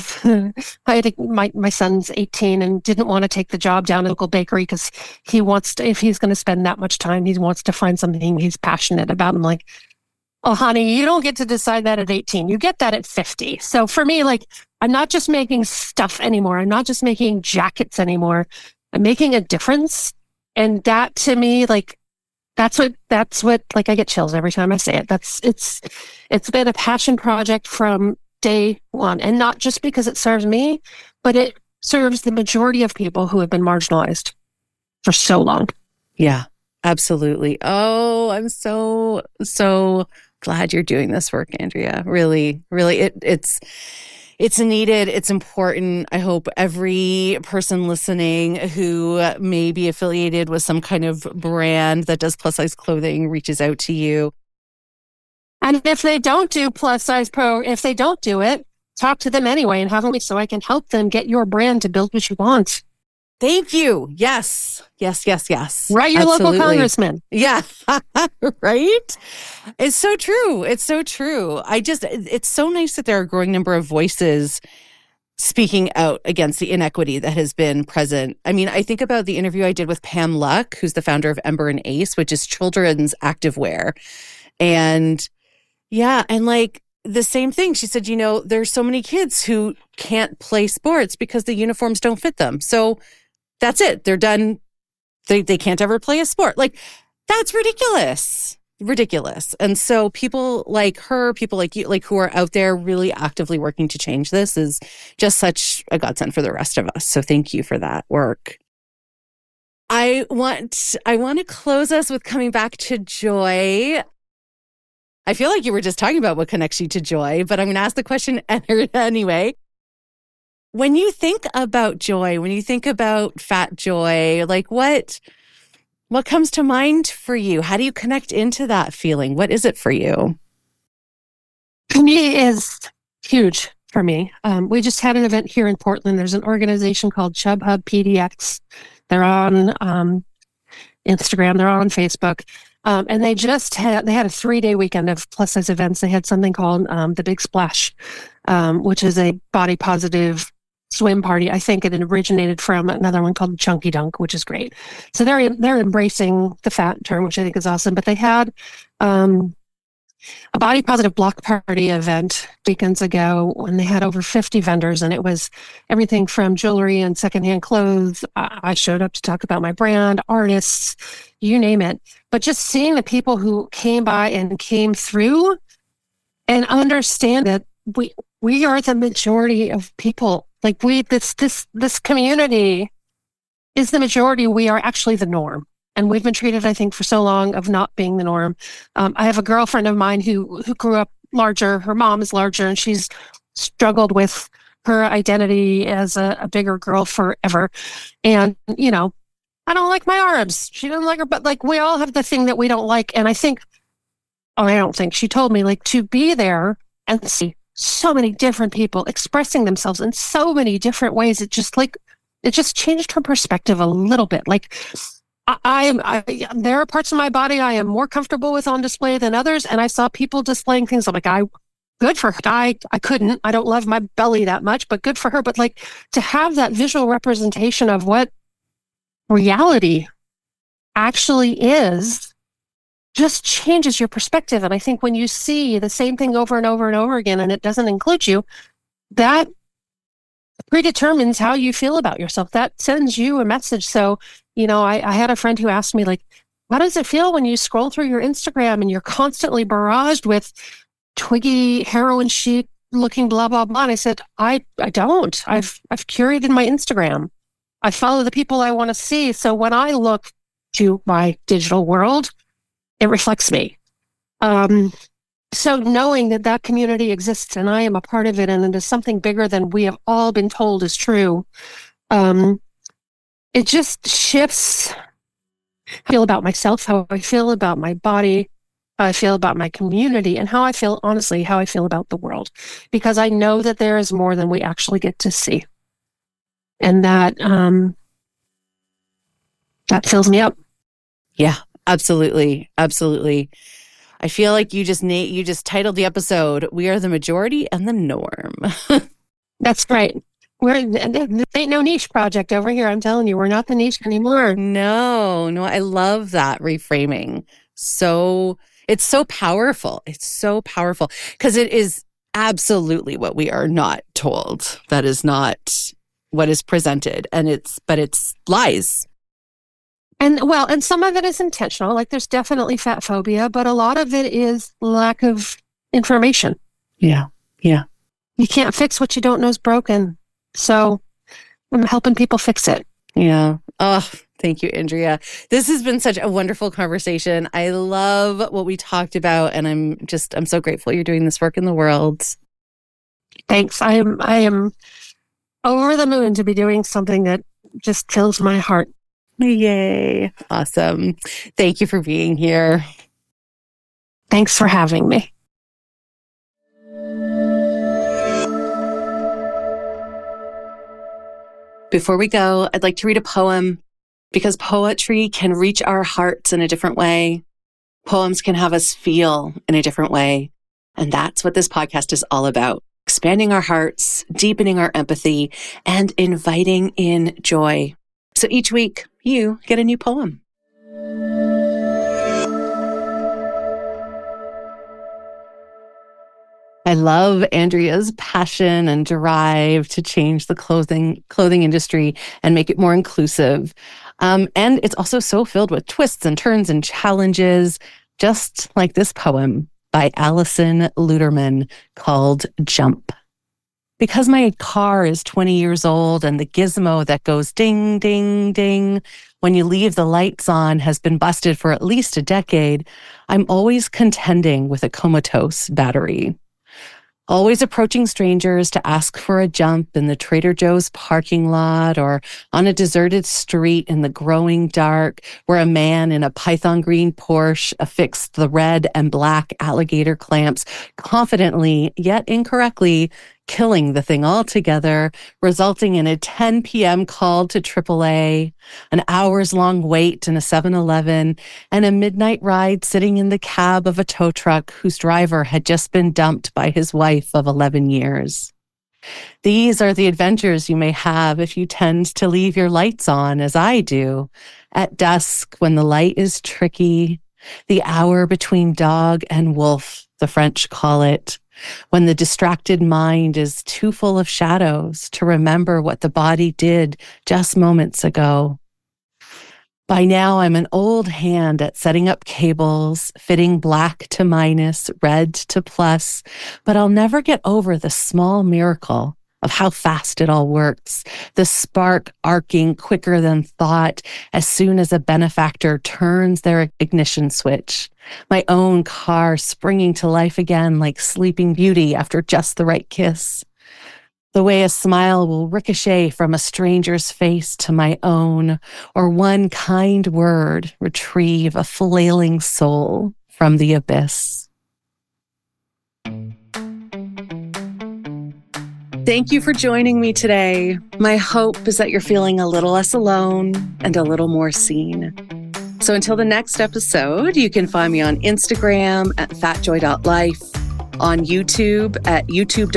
my son's 18 and didn't want to take the job down at a local bakery because he wants to, if he's going to spend that much time, he wants to find something he's passionate about. I'm like, oh, honey, you don't get to decide that at 18. You get that at 50. So for me, like, I'm not just making stuff anymore. I'm not just making jackets anymore. I'm making a difference. And that to me, like, That's what, like, I get chills every time I say it. It's been a passion project from day one, and not just because it serves me, but it serves the majority of people who have been marginalized for so long. Yeah, absolutely. Oh, I'm so glad you're doing this work, Andrea. Really, really, it's needed. It's important. I hope every person listening who may be affiliated with some kind of brand that does plus size clothing reaches out to you. And if they don't do plus size if they don't do it, talk to them anyway and have them so I can help them get your brand to build what you want. Thank you. Yes. Write your local congressman. Yeah. Right? It's so true. It's so true. It's so nice that there are a growing number of voices speaking out against the inequity that has been present. I mean, I think about the interview I did with Pam Luck, who's the founder of Ember and Ace, which is children's activewear. And yeah, and like the same thing. She said, there's so many kids who can't play sports because the uniforms don't fit them. So that's it. They're done. They can't ever play a sport. Like, that's ridiculous. And so people like her, people like you, like who are out there really actively working to change this is just such a godsend for the rest of us. So thank you for that work. I want to close us with coming back to joy. I feel like you were just talking about what connects you to joy, but I'm going to ask the question anyway. When you think about joy, when you think about fat joy, like what comes to mind for you? How do you connect into that feeling? What is it for you? Community is huge for me. We just had an event here in Portland. There's an organization called Chub Hub PDX. They're on Instagram. They're on Facebook. And they had a 3-day weekend of plus size events. They had something called the Big Splash, which is a body positive swim party. I think it originated from another one called Chunky Dunk, which is great. So they're embracing the fat term, which I think is awesome. But they had a body positive block party event weekends ago when they had over 50 vendors, and it was everything from jewelry and secondhand clothes. I showed up to talk about my brand, artists, you name it. But just seeing the people who came by and came through and understand that we are the majority of people. Like this community is the majority. We are actually the norm. And we've been treated, I think, for so long of not being the norm. I have a girlfriend of mine who grew up larger. Her mom is larger, and she's struggled with her identity as a bigger girl forever. And, I don't like my arms. She doesn't like her, but like we all have the thing that we don't like. And I don't think she told me, like, to be there and see so many different people expressing themselves in so many different ways. It just changed her perspective a little bit. Like, there are parts of my body I am more comfortable with on display than others. And I saw people displaying things. I'm like, good for her. I couldn't. I don't love my belly that much, but good for her. But like to have that visual representation of what reality actually is just changes your perspective. And I think when you see the same thing over and over and over again, and it doesn't include you, that predetermines how you feel about yourself. That sends you a message. So, I had a friend who asked me, like, how does it feel when you scroll through your Instagram and you're constantly barraged with twiggy, heroin chic looking blah, blah, blah? And I said, I don't. I've curated my Instagram. I follow the people I want to see. So when I look to my digital world, it reflects me. So knowing that community exists and I am a part of it, and it is something bigger than we have all been told is true, it just shifts how I feel about myself, how I feel about my body, how I feel about my community, and how I feel about the world. Because I know that there is more than we actually get to see. And that fills me up. Yeah, absolutely. Absolutely. I feel like you just titled the episode, "We Are the Majority and the Norm." That's right. This ain't no niche project over here. I'm telling you, we're not the niche anymore. No, I love that reframing. It's so powerful. It's so powerful because it is absolutely what we are not told. That is not what is presented, but it's lies. And some of it is intentional, like there's definitely fat phobia, but a lot of it is lack of information. Yeah. Yeah. You can't fix what you don't know is broken. So I'm helping people fix it. Yeah. Oh, thank you, Andrea. This has been such a wonderful conversation. I love what we talked about, and I'm so grateful you're doing this work in the world. Thanks. I am over the moon to be doing something that just fills my heart. Yay. Awesome. Thank you for being here. Thanks for having me. Before we go, I'd like to read a poem because poetry can reach our hearts in a different way. Poems can have us feel in a different way. And that's what this podcast is all about. Expanding our hearts, deepening our empathy, and inviting in joy. So each week, you get a new poem. I love Andrea's passion and drive to change the clothing industry and make it more inclusive. And it's also so filled with twists and turns and challenges, just like this poem by Allison Luderman called Jump. Because my car is 20 years old and the gizmo that goes ding, ding, ding when you leave the lights on has been busted for at least a decade, I'm always contending with a comatose battery. Always approaching strangers to ask for a jump in the Trader Joe's parking lot or on a deserted street in the growing dark where a man in a python green Porsche affixed the red and black alligator clamps confidently yet incorrectly, killing the thing altogether, resulting in a 10 p.m. call to AAA, an hours-long wait in a 7-Eleven, and a midnight ride sitting in the cab of a tow truck whose driver had just been dumped by his wife of 11 years. These are the adventures you may have if you tend to leave your lights on, as I do, at dusk when the light is tricky, the hour between dog and wolf, the French call it, when the distracted mind is too full of shadows to remember what the body did just moments ago. By now, I'm an old hand at setting up cables, fitting black to minus, red to plus, but I'll never get over the small miracle of how fast it all works, the spark arcing quicker than thought as soon as a benefactor turns their ignition switch. My own car springing to life again like Sleeping Beauty after just the right kiss. The way a smile will ricochet from a stranger's face to my own, or one kind word retrieve a flailing soul from the abyss. Thank you for joining me today. My hope is that you're feeling a little less alone and a little more seen. So until the next episode, you can find me on Instagram at fatjoy.life, on YouTube at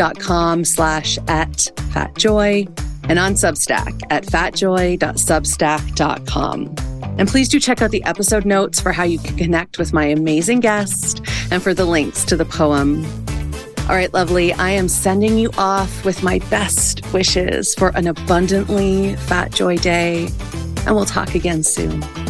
youtube.com/@fatjoy, and on Substack at fatjoy.substack.com. And please do check out the episode notes for how you can connect with my amazing guest and for the links to the poem. All right, lovely. I am sending you off with my best wishes for an abundantly Fat Joy day, and we'll talk again soon.